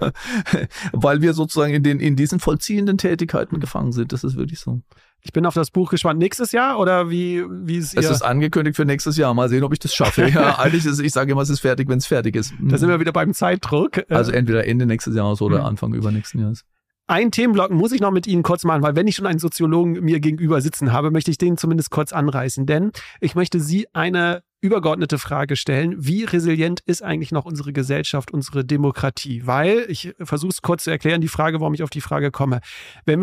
Speaker 1: weil wir sozusagen in diesen vollziehenden Tätigkeiten gefangen sind. Das ist wirklich so.
Speaker 2: Ich bin auf das Buch gespannt. Nächstes Jahr oder wie ist
Speaker 1: Es ist angekündigt für nächstes Jahr. Mal sehen, ob ich das schaffe. Ja, eigentlich ich sage immer, es ist fertig, wenn es fertig ist.
Speaker 2: Da sind wir wieder beim Zeitdruck.
Speaker 1: Also entweder Ende nächstes Jahres oder Anfang übernächsten Jahres.
Speaker 2: Einen Themenblock muss ich noch mit Ihnen kurz machen, weil wenn ich schon einen Soziologen mir gegenüber sitzen habe, möchte ich den zumindest kurz anreißen. Denn ich möchte Sie eine übergeordnete Frage stellen. Wie resilient ist eigentlich noch unsere Gesellschaft, unsere Demokratie? Weil, ich versuche es kurz zu erklären, die Frage, warum ich auf die Frage komme. Wenn wir uns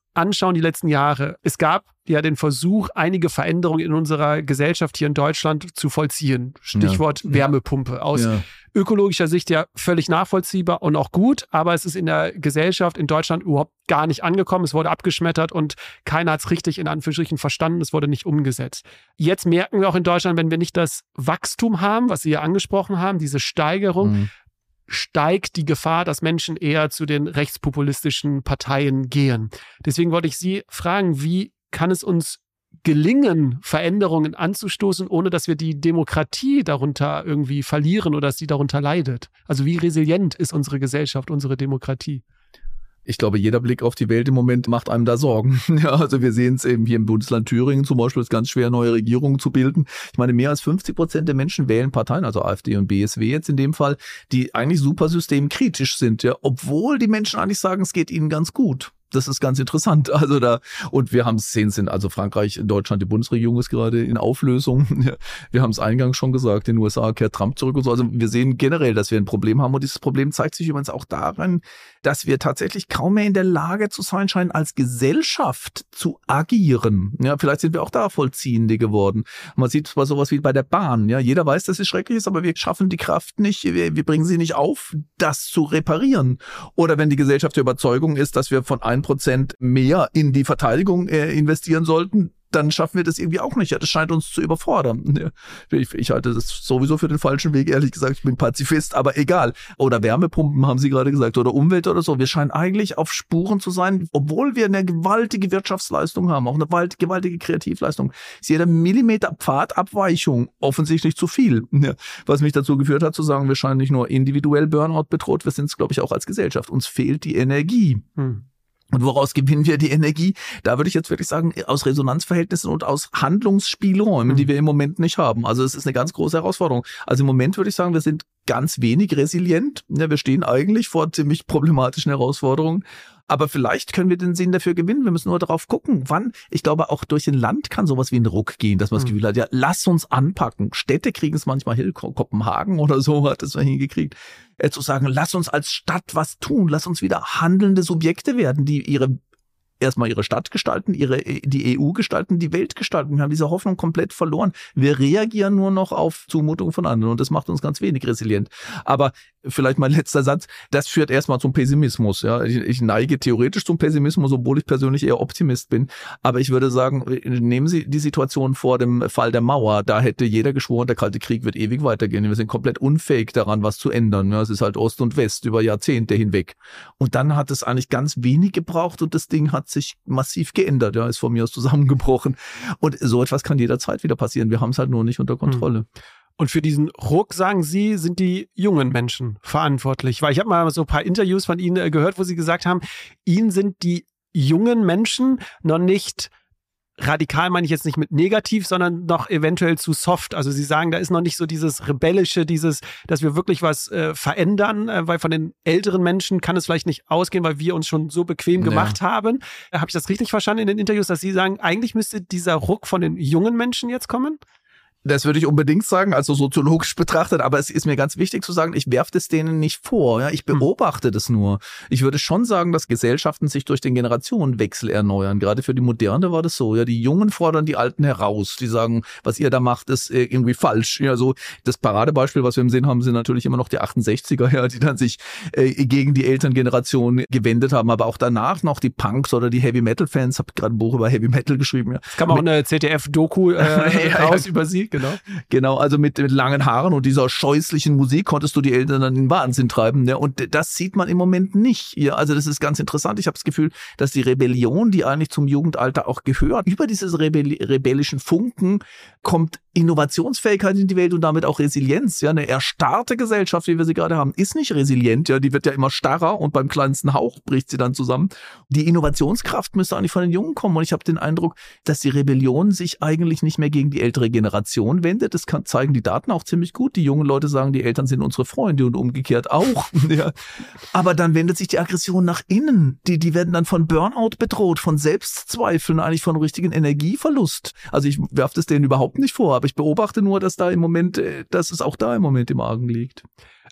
Speaker 2: anschauen, die letzten Jahre, es gab ja den Versuch, einige Veränderungen in unserer Gesellschaft hier in Deutschland zu vollziehen. Stichwort Wärmepumpe. Aus ökologischer Sicht ja völlig nachvollziehbar und auch gut, aber es ist in der Gesellschaft in Deutschland überhaupt gar nicht angekommen. Es wurde abgeschmettert und keiner hat es richtig in Anführungsstrichen verstanden. Es wurde nicht umgesetzt. Jetzt merken wir auch in Deutschland, wenn wir nicht das Wachstum haben, was Sie ja angesprochen haben, diese Steigerung, steigt die Gefahr, dass Menschen eher zu den rechtspopulistischen Parteien gehen. Deswegen wollte ich Sie fragen, wie kann es uns gelingen, Veränderungen anzustoßen, ohne dass wir die Demokratie darunter irgendwie verlieren oder dass sie darunter leidet? Also wie resilient ist unsere Gesellschaft, unsere Demokratie?
Speaker 1: Ich glaube, jeder Blick auf die Welt im Moment macht einem da Sorgen. Ja, also wir sehen es eben hier im Bundesland Thüringen zum Beispiel, ist ganz schwer, neue Regierungen zu bilden. Ich meine, mehr als 50% der Menschen wählen Parteien, also AfD und BSW jetzt in dem Fall, die eigentlich super systemkritisch sind, ja, obwohl die Menschen eigentlich sagen, es geht ihnen ganz gut. Das ist ganz interessant. Also und wir haben es sehen, also Frankreich, Deutschland, die Bundesregierung ist gerade in Auflösung. Wir haben es eingangs schon gesagt, in den USA kehrt Trump zurück und so. Also wir sehen generell, dass wir ein Problem haben und dieses Problem zeigt sich übrigens auch darin, dass wir tatsächlich kaum mehr in der Lage zu sein scheinen, als Gesellschaft zu agieren. Ja, vielleicht sind wir auch da Vollziehende geworden. Man sieht zwar sowas wie bei der Bahn. Ja, jeder weiß, dass es schrecklich ist, aber wir schaffen die Kraft nicht, wir bringen sie nicht auf, das zu reparieren. Oder wenn die Gesellschaft der Überzeugung ist, dass wir von 1% mehr in die Verteidigung investieren sollten, dann schaffen wir das irgendwie auch nicht. Ja, das scheint uns zu überfordern. Ich halte das sowieso für den falschen Weg, ehrlich gesagt. Ich bin Pazifist, aber egal. Oder Wärmepumpen, haben Sie gerade gesagt, oder Umwelt oder so. Wir scheinen eigentlich auf Spuren zu sein, obwohl wir eine gewaltige Wirtschaftsleistung haben, auch eine gewaltige Kreativleistung. Ist jeder Millimeter Pfadabweichung offensichtlich zu viel. Ja, was mich dazu geführt hat, zu sagen, wir scheinen nicht nur individuell Burnout bedroht, wir sind es, glaube ich, auch als Gesellschaft. Uns fehlt die Energie. Und woraus gewinnen wir die Energie? Da würde ich jetzt wirklich sagen, aus Resonanzverhältnissen und aus Handlungsspielräumen, die wir im Moment nicht haben. Also es ist eine ganz große Herausforderung. Also im Moment würde ich sagen, wir sind ganz wenig resilient. Ja, wir stehen eigentlich vor ziemlich problematischen Herausforderungen. Aber vielleicht können wir den Sinn dafür gewinnen. Wir müssen nur darauf gucken, wann. Ich glaube, auch durch ein Land kann sowas wie ein Ruck gehen, dass man das Gefühl hat, ja, lass uns anpacken. Städte kriegen es manchmal hin, Kopenhagen oder so hat es mal hingekriegt, zu sagen, lass uns als Stadt was tun, lass uns wieder handelnde Subjekte werden, die erstmal ihre Stadt gestalten, die EU gestalten, die Welt gestalten. Wir haben diese Hoffnung komplett verloren. Wir reagieren nur noch auf Zumutungen von anderen und das macht uns ganz wenig resilient. Aber vielleicht mein letzter Satz, das führt erstmal zum Pessimismus. Ja, ich neige theoretisch zum Pessimismus, obwohl ich persönlich eher Optimist bin. Aber ich würde sagen, nehmen Sie die Situation vor dem Fall der Mauer. Da hätte jeder geschworen, der Kalte Krieg wird ewig weitergehen. Wir sind komplett unfähig daran, was zu ändern. Ja, es ist halt Ost und West über Jahrzehnte hinweg. Und dann hat es eigentlich ganz wenig gebraucht und das Ding hat sich massiv geändert. Ja, ist von mir aus zusammengebrochen. Und so etwas kann jederzeit wieder passieren. Wir haben es halt nur nicht unter Kontrolle.
Speaker 2: Und für diesen Ruck, sagen Sie, sind die jungen Menschen verantwortlich. Weil ich habe mal so ein paar Interviews von Ihnen gehört, wo Sie gesagt haben, Ihnen sind die jungen Menschen noch nicht radikal, meine ich jetzt nicht mit negativ, sondern noch eventuell zu soft. Also Sie sagen, da ist noch nicht so dieses Rebellische, dass wir wirklich was verändern, weil von den älteren Menschen kann es vielleicht nicht ausgehen, weil wir uns schon so bequem gemacht haben. Habe ich das richtig verstanden in den Interviews, dass Sie sagen, eigentlich müsste dieser Ruck von den jungen Menschen jetzt kommen?
Speaker 1: Das würde ich unbedingt sagen, also soziologisch betrachtet, aber es ist mir ganz wichtig zu sagen, ich werfe das denen nicht vor, ja, ich beobachte das nur. Ich würde schon sagen, dass Gesellschaften sich durch den Generationenwechsel erneuern. Gerade für die Moderne war das so, ja, die Jungen fordern die Alten heraus, die sagen, was ihr da macht, ist irgendwie falsch. Ja, so das Paradebeispiel, was wir im Sinn haben, sind natürlich immer noch die 68er, ja, die dann sich gegen die Elterngeneration gewendet haben, aber auch danach noch die Punks oder die Heavy-Metal-Fans, habe gerade ein Buch über Heavy-Metal geschrieben. Ja.
Speaker 2: Es kam auch eine ZDF-Doku raus über sie.
Speaker 1: Genau, also mit langen Haaren und dieser scheußlichen Musik konntest du die Eltern dann in den Wahnsinn treiben. Ne? Und das sieht man im Moment nicht. Ja, also das ist ganz interessant. Ich habe das Gefühl, dass die Rebellion, die eigentlich zum Jugendalter auch gehört, über dieses rebellischen Funken kommt Innovationsfähigkeit in die Welt und damit auch Resilienz. Ja, eine erstarrte Gesellschaft, wie wir sie gerade haben, ist nicht resilient. Ja, die wird ja immer starrer und beim kleinsten Hauch bricht sie dann zusammen. Die Innovationskraft müsste eigentlich von den Jungen kommen. Und ich habe den Eindruck, dass die Rebellion sich eigentlich nicht mehr gegen die ältere Generation wendet. Das zeigen die Daten auch ziemlich gut. Die jungen Leute sagen, die Eltern sind unsere Freunde und umgekehrt auch. Ja. Aber dann wendet sich die Aggression nach innen. Die werden dann von Burnout bedroht, von Selbstzweifeln, eigentlich von richtigen Energieverlust. Also ich werfe das denen überhaupt nicht vor, aber ich beobachte nur, dass es auch da im Moment im Argen liegt.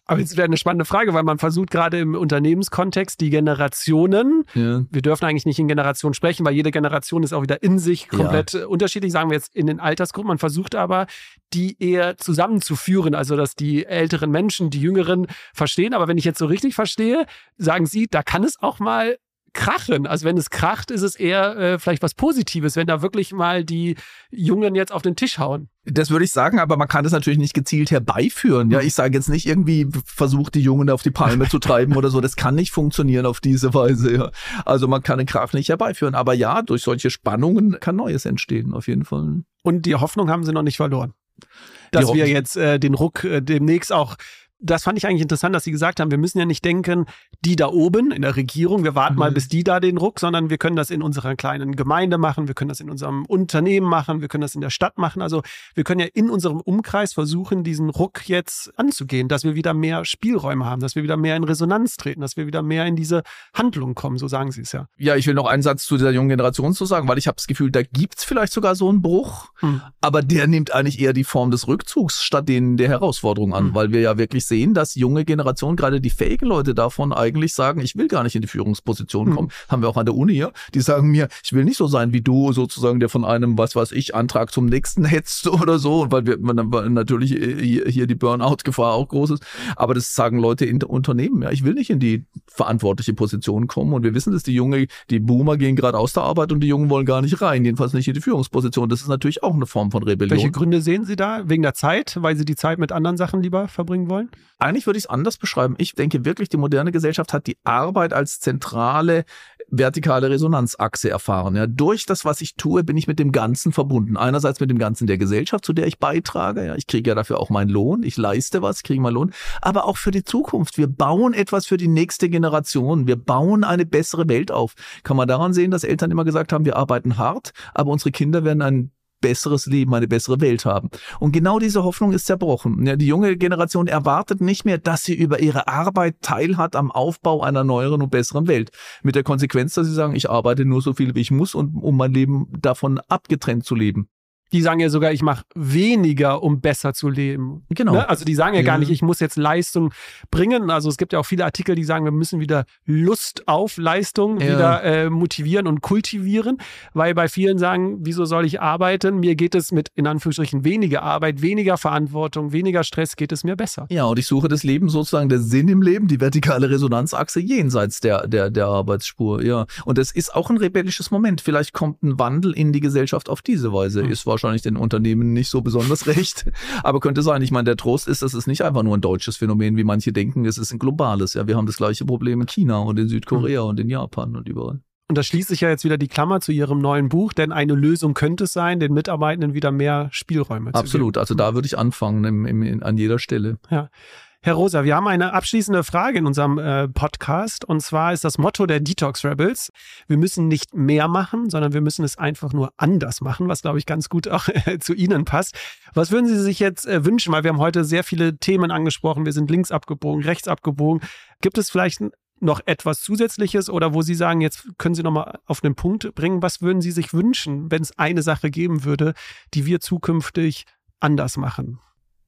Speaker 2: Aber jetzt wäre eine spannende Frage, weil man versucht gerade im Unternehmenskontext die Generationen, wir dürfen eigentlich nicht in Generationen sprechen, weil jede Generation ist auch wieder in sich komplett unterschiedlich, sagen wir jetzt in den Altersgruppen. Man versucht aber, die eher zusammenzuführen, also dass die älteren Menschen, die Jüngeren verstehen. Aber wenn ich jetzt so richtig verstehe, sagen Sie, da kann es auch mal krachen. Also wenn es kracht, ist es eher vielleicht was Positives, wenn da wirklich mal die Jungen jetzt auf den Tisch hauen.
Speaker 1: Das würde ich sagen, aber man kann das natürlich nicht gezielt herbeiführen. Ja, ich sage jetzt nicht irgendwie, versucht die Jungen auf die Palme zu treiben oder so. Das kann nicht funktionieren auf diese Weise. Ja. Also man kann den Krach nicht herbeiführen. Aber ja, durch solche Spannungen kann Neues entstehen, auf jeden Fall.
Speaker 2: Und die Hoffnung haben Sie noch nicht verloren, dass wir jetzt den Ruck demnächst auch. Das fand ich eigentlich interessant, dass Sie gesagt haben, wir müssen ja nicht denken, die da oben in der Regierung, wir warten mal, bis die da den Ruck, sondern wir können das in unserer kleinen Gemeinde machen, wir können das in unserem Unternehmen machen, wir können das in der Stadt machen. Also wir können ja in unserem Umkreis versuchen, diesen Ruck jetzt anzugehen, dass wir wieder mehr Spielräume haben, dass wir wieder mehr in Resonanz treten, dass wir wieder mehr in diese Handlung kommen, so sagen Sie es ja.
Speaker 1: Ja, ich will noch einen Satz zu dieser jungen Generation zu sagen, weil ich habe das Gefühl, da gibt's vielleicht sogar so einen Bruch, aber der nimmt eigentlich eher die Form des Rückzugs statt der Herausforderung an, weil wir ja wirklich sehen, dass junge Generationen, gerade die fähigen Leute davon eigentlich sagen, ich will gar nicht in die Führungsposition kommen. Haben wir auch an der Uni hier. Die sagen mir, ich will nicht so sein wie du, sozusagen, der von einem, was weiß ich, Antrag zum nächsten hetzt oder so, weil natürlich hier die Burnout-Gefahr auch groß ist. Aber das sagen Leute in Unternehmen. Ja, ich will nicht in die verantwortliche Position kommen. Und wir wissen, dass die Boomer gehen gerade aus der Arbeit und die Jungen wollen gar nicht rein, jedenfalls nicht in die Führungsposition. Das ist natürlich auch eine Form von Rebellion.
Speaker 2: Welche Gründe sehen Sie da? Wegen der Zeit? Weil Sie die Zeit mit anderen Sachen lieber verbringen wollen?
Speaker 1: Eigentlich würde ich es anders beschreiben. Ich denke wirklich, die moderne Gesellschaft hat die Arbeit als zentrale vertikale Resonanzachse erfahren. Ja, durch das, was ich tue, bin ich mit dem Ganzen verbunden. Einerseits mit dem Ganzen der Gesellschaft, zu der ich beitrage. Ja, ich kriege ja dafür auch meinen Lohn. Ich leiste was, kriege meinen Lohn. Aber auch für die Zukunft. Wir bauen etwas für die nächste Generation. Wir bauen eine bessere Welt auf. Kann man daran sehen, dass Eltern immer gesagt haben, wir arbeiten hart, aber unsere Kinder werden ein besseres Leben, eine bessere Welt haben. Und genau diese Hoffnung ist zerbrochen. Ja, die junge Generation erwartet nicht mehr, dass sie über ihre Arbeit teilhat am Aufbau einer neueren und besseren Welt. Mit der Konsequenz, dass sie sagen, ich arbeite nur so viel, wie ich muss, um mein Leben davon abgetrennt zu leben.
Speaker 2: Die sagen ja sogar, ich mache weniger, um besser zu leben.
Speaker 1: Genau.
Speaker 2: Ne? Also die sagen ja gar nicht, ich muss jetzt Leistung bringen. Also es gibt ja auch viele Artikel, die sagen, wir müssen wieder Lust auf Leistung wieder motivieren und kultivieren. Weil bei vielen sagen, wieso soll ich arbeiten? Mir geht es mit, in Anführungsstrichen, weniger Arbeit, weniger Verantwortung, weniger Stress, geht es mir besser.
Speaker 1: Ja, und ich suche das Leben sozusagen, der Sinn im Leben, die vertikale Resonanzachse jenseits der Arbeitsspur. Ja. Und das ist auch ein rebellisches Moment. Vielleicht kommt ein Wandel in die Gesellschaft auf diese Weise. Ist wahrscheinlich den Unternehmen nicht so besonders recht, aber könnte sein. Ich meine, der Trost ist, das ist nicht einfach nur ein deutsches Phänomen, wie manche denken, es ist ein globales. Ja, wir haben das gleiche Problem in China und in Südkorea und in Japan und überall.
Speaker 2: Und da schließt sich ja jetzt wieder die Klammer zu Ihrem neuen Buch, denn eine Lösung könnte es sein, den Mitarbeitenden wieder mehr Spielräume zu geben.
Speaker 1: Absolut, also da würde ich anfangen, an jeder Stelle.
Speaker 2: Ja. Herr Rosa, wir haben eine abschließende Frage in unserem Podcast und zwar ist das Motto der Detox Rebels: Wir müssen nicht mehr machen, sondern wir müssen es einfach nur anders machen, was glaube ich ganz gut auch zu Ihnen passt. Was würden Sie sich jetzt wünschen, weil wir haben heute sehr viele Themen angesprochen, wir sind links abgebogen, rechts abgebogen. Gibt es vielleicht noch etwas Zusätzliches oder wo Sie sagen, jetzt können Sie nochmal auf den Punkt bringen, was würden Sie sich wünschen, wenn es eine Sache geben würde, die wir zukünftig anders machen?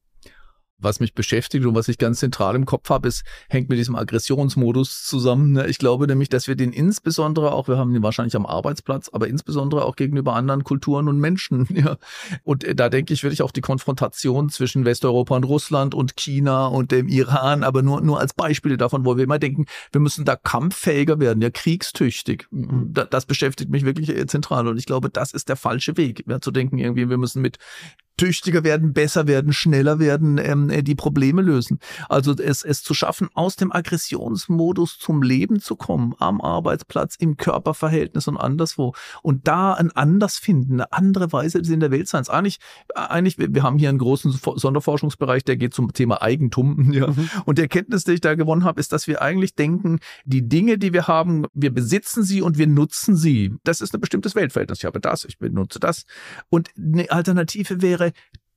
Speaker 1: Was mich beschäftigt und was ich ganz zentral im Kopf habe, hängt mit diesem Aggressionsmodus zusammen. Ich glaube nämlich, dass wir den insbesondere auch, wir haben ihn wahrscheinlich am Arbeitsplatz, aber insbesondere auch gegenüber anderen Kulturen und Menschen. Ja. Und da denke ich, wirklich auch die Konfrontation zwischen Westeuropa und Russland und China und dem Iran, aber nur als Beispiele davon, wo wir immer denken, wir müssen da kampffähiger werden, ja, kriegstüchtig. Das beschäftigt mich wirklich zentral und ich glaube, das ist der falsche Weg, ja, zu denken irgendwie, wir müssen mit tüchtiger werden, besser werden, schneller werden, die Probleme lösen. Also es zu schaffen, aus dem Aggressionsmodus zum Leben zu kommen, am Arbeitsplatz, im Körperverhältnis und anderswo. Und da ein anders finden, eine andere Weise in der Welt sein. Eigentlich, wir haben hier einen großen Sonderforschungsbereich, der geht zum Thema Eigentum. Ja. Und die Erkenntnis, die ich da gewonnen habe, ist, dass wir eigentlich denken, die Dinge, die wir haben, wir besitzen sie und wir nutzen sie. Das ist ein bestimmtes Weltverhältnis. Ich habe das, ich benutze das. Und eine Alternative wäre,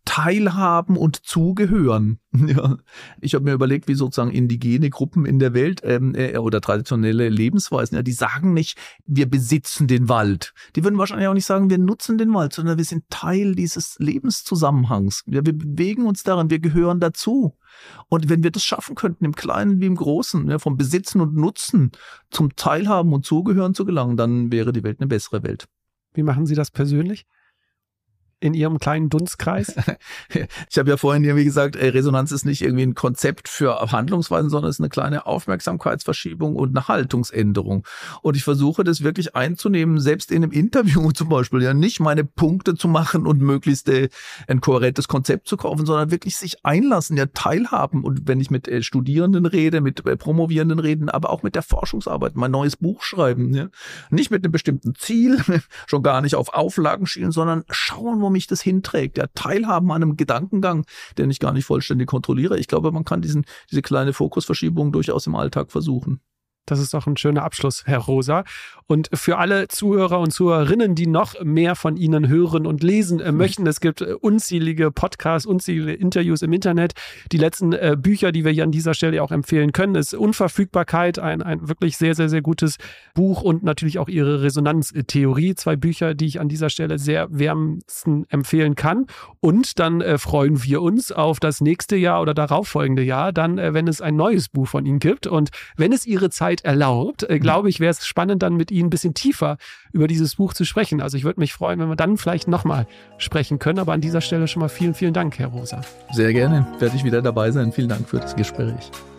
Speaker 1: teilhaben und zugehören. Ja. Ich habe mir überlegt, wie sozusagen indigene Gruppen in der Welt oder traditionelle Lebensweisen, ja, die sagen nicht, wir besitzen den Wald. Die würden wahrscheinlich auch nicht sagen, wir nutzen den Wald, sondern wir sind Teil dieses Lebenszusammenhangs. Wir bewegen uns daran, wir gehören dazu. Und wenn wir das schaffen könnten, im Kleinen wie im Großen, ja, vom Besitzen und Nutzen zum Teilhaben und Zugehören zu gelangen, dann wäre die Welt eine bessere Welt.
Speaker 2: Wie machen Sie das persönlich? In Ihrem kleinen Dunstkreis?
Speaker 1: Ich habe ja vorhin irgendwie gesagt, Resonanz ist nicht irgendwie ein Konzept für Handlungsweisen, sondern es ist eine kleine Aufmerksamkeitsverschiebung und eine Haltungsänderung. Und ich versuche das wirklich einzunehmen, selbst in einem Interview zum Beispiel, ja nicht meine Punkte zu machen und möglichst ein kohärentes Konzept zu kaufen, sondern wirklich sich einlassen, ja teilhaben. Und wenn ich mit Studierenden rede, mit Promovierenden rede, aber auch mit der Forschungsarbeit, mein neues Buch schreiben, ja, nicht mit einem bestimmten Ziel, schon gar nicht auf Auflagen schielen, sondern schauen, wo mich das hinträgt. Ja, teilhaben an einem Gedankengang, den ich gar nicht vollständig kontrolliere. Ich glaube, man kann diese kleine Fokusverschiebung durchaus im Alltag versuchen.
Speaker 2: Das ist doch ein schöner Abschluss, Herr Rosa. Und für alle Zuhörer und Zuhörerinnen, die noch mehr von Ihnen hören und lesen möchten, es gibt unzählige Podcasts, unzählige Interviews im Internet. Die letzten Bücher, die wir hier an dieser Stelle auch empfehlen können, ist Unverfügbarkeit, ein wirklich sehr, sehr, sehr gutes Buch und natürlich auch Ihre Resonanztheorie. 2 Bücher, die ich an dieser Stelle sehr wärmstens empfehlen kann. Und dann freuen wir uns auf das nächste Jahr oder darauffolgende Jahr, dann, wenn es ein neues Buch von Ihnen gibt. Und wenn es Ihre Zeit erlaubt, glaube ich, wäre es spannend, dann mit Ihnen ein bisschen tiefer über dieses Buch zu sprechen. Also ich würde mich freuen, wenn wir dann vielleicht nochmal sprechen können. Aber an dieser Stelle schon mal vielen, vielen Dank, Herr Rosa.
Speaker 1: Sehr gerne. Werde ich wieder dabei sein. Vielen Dank für das Gespräch.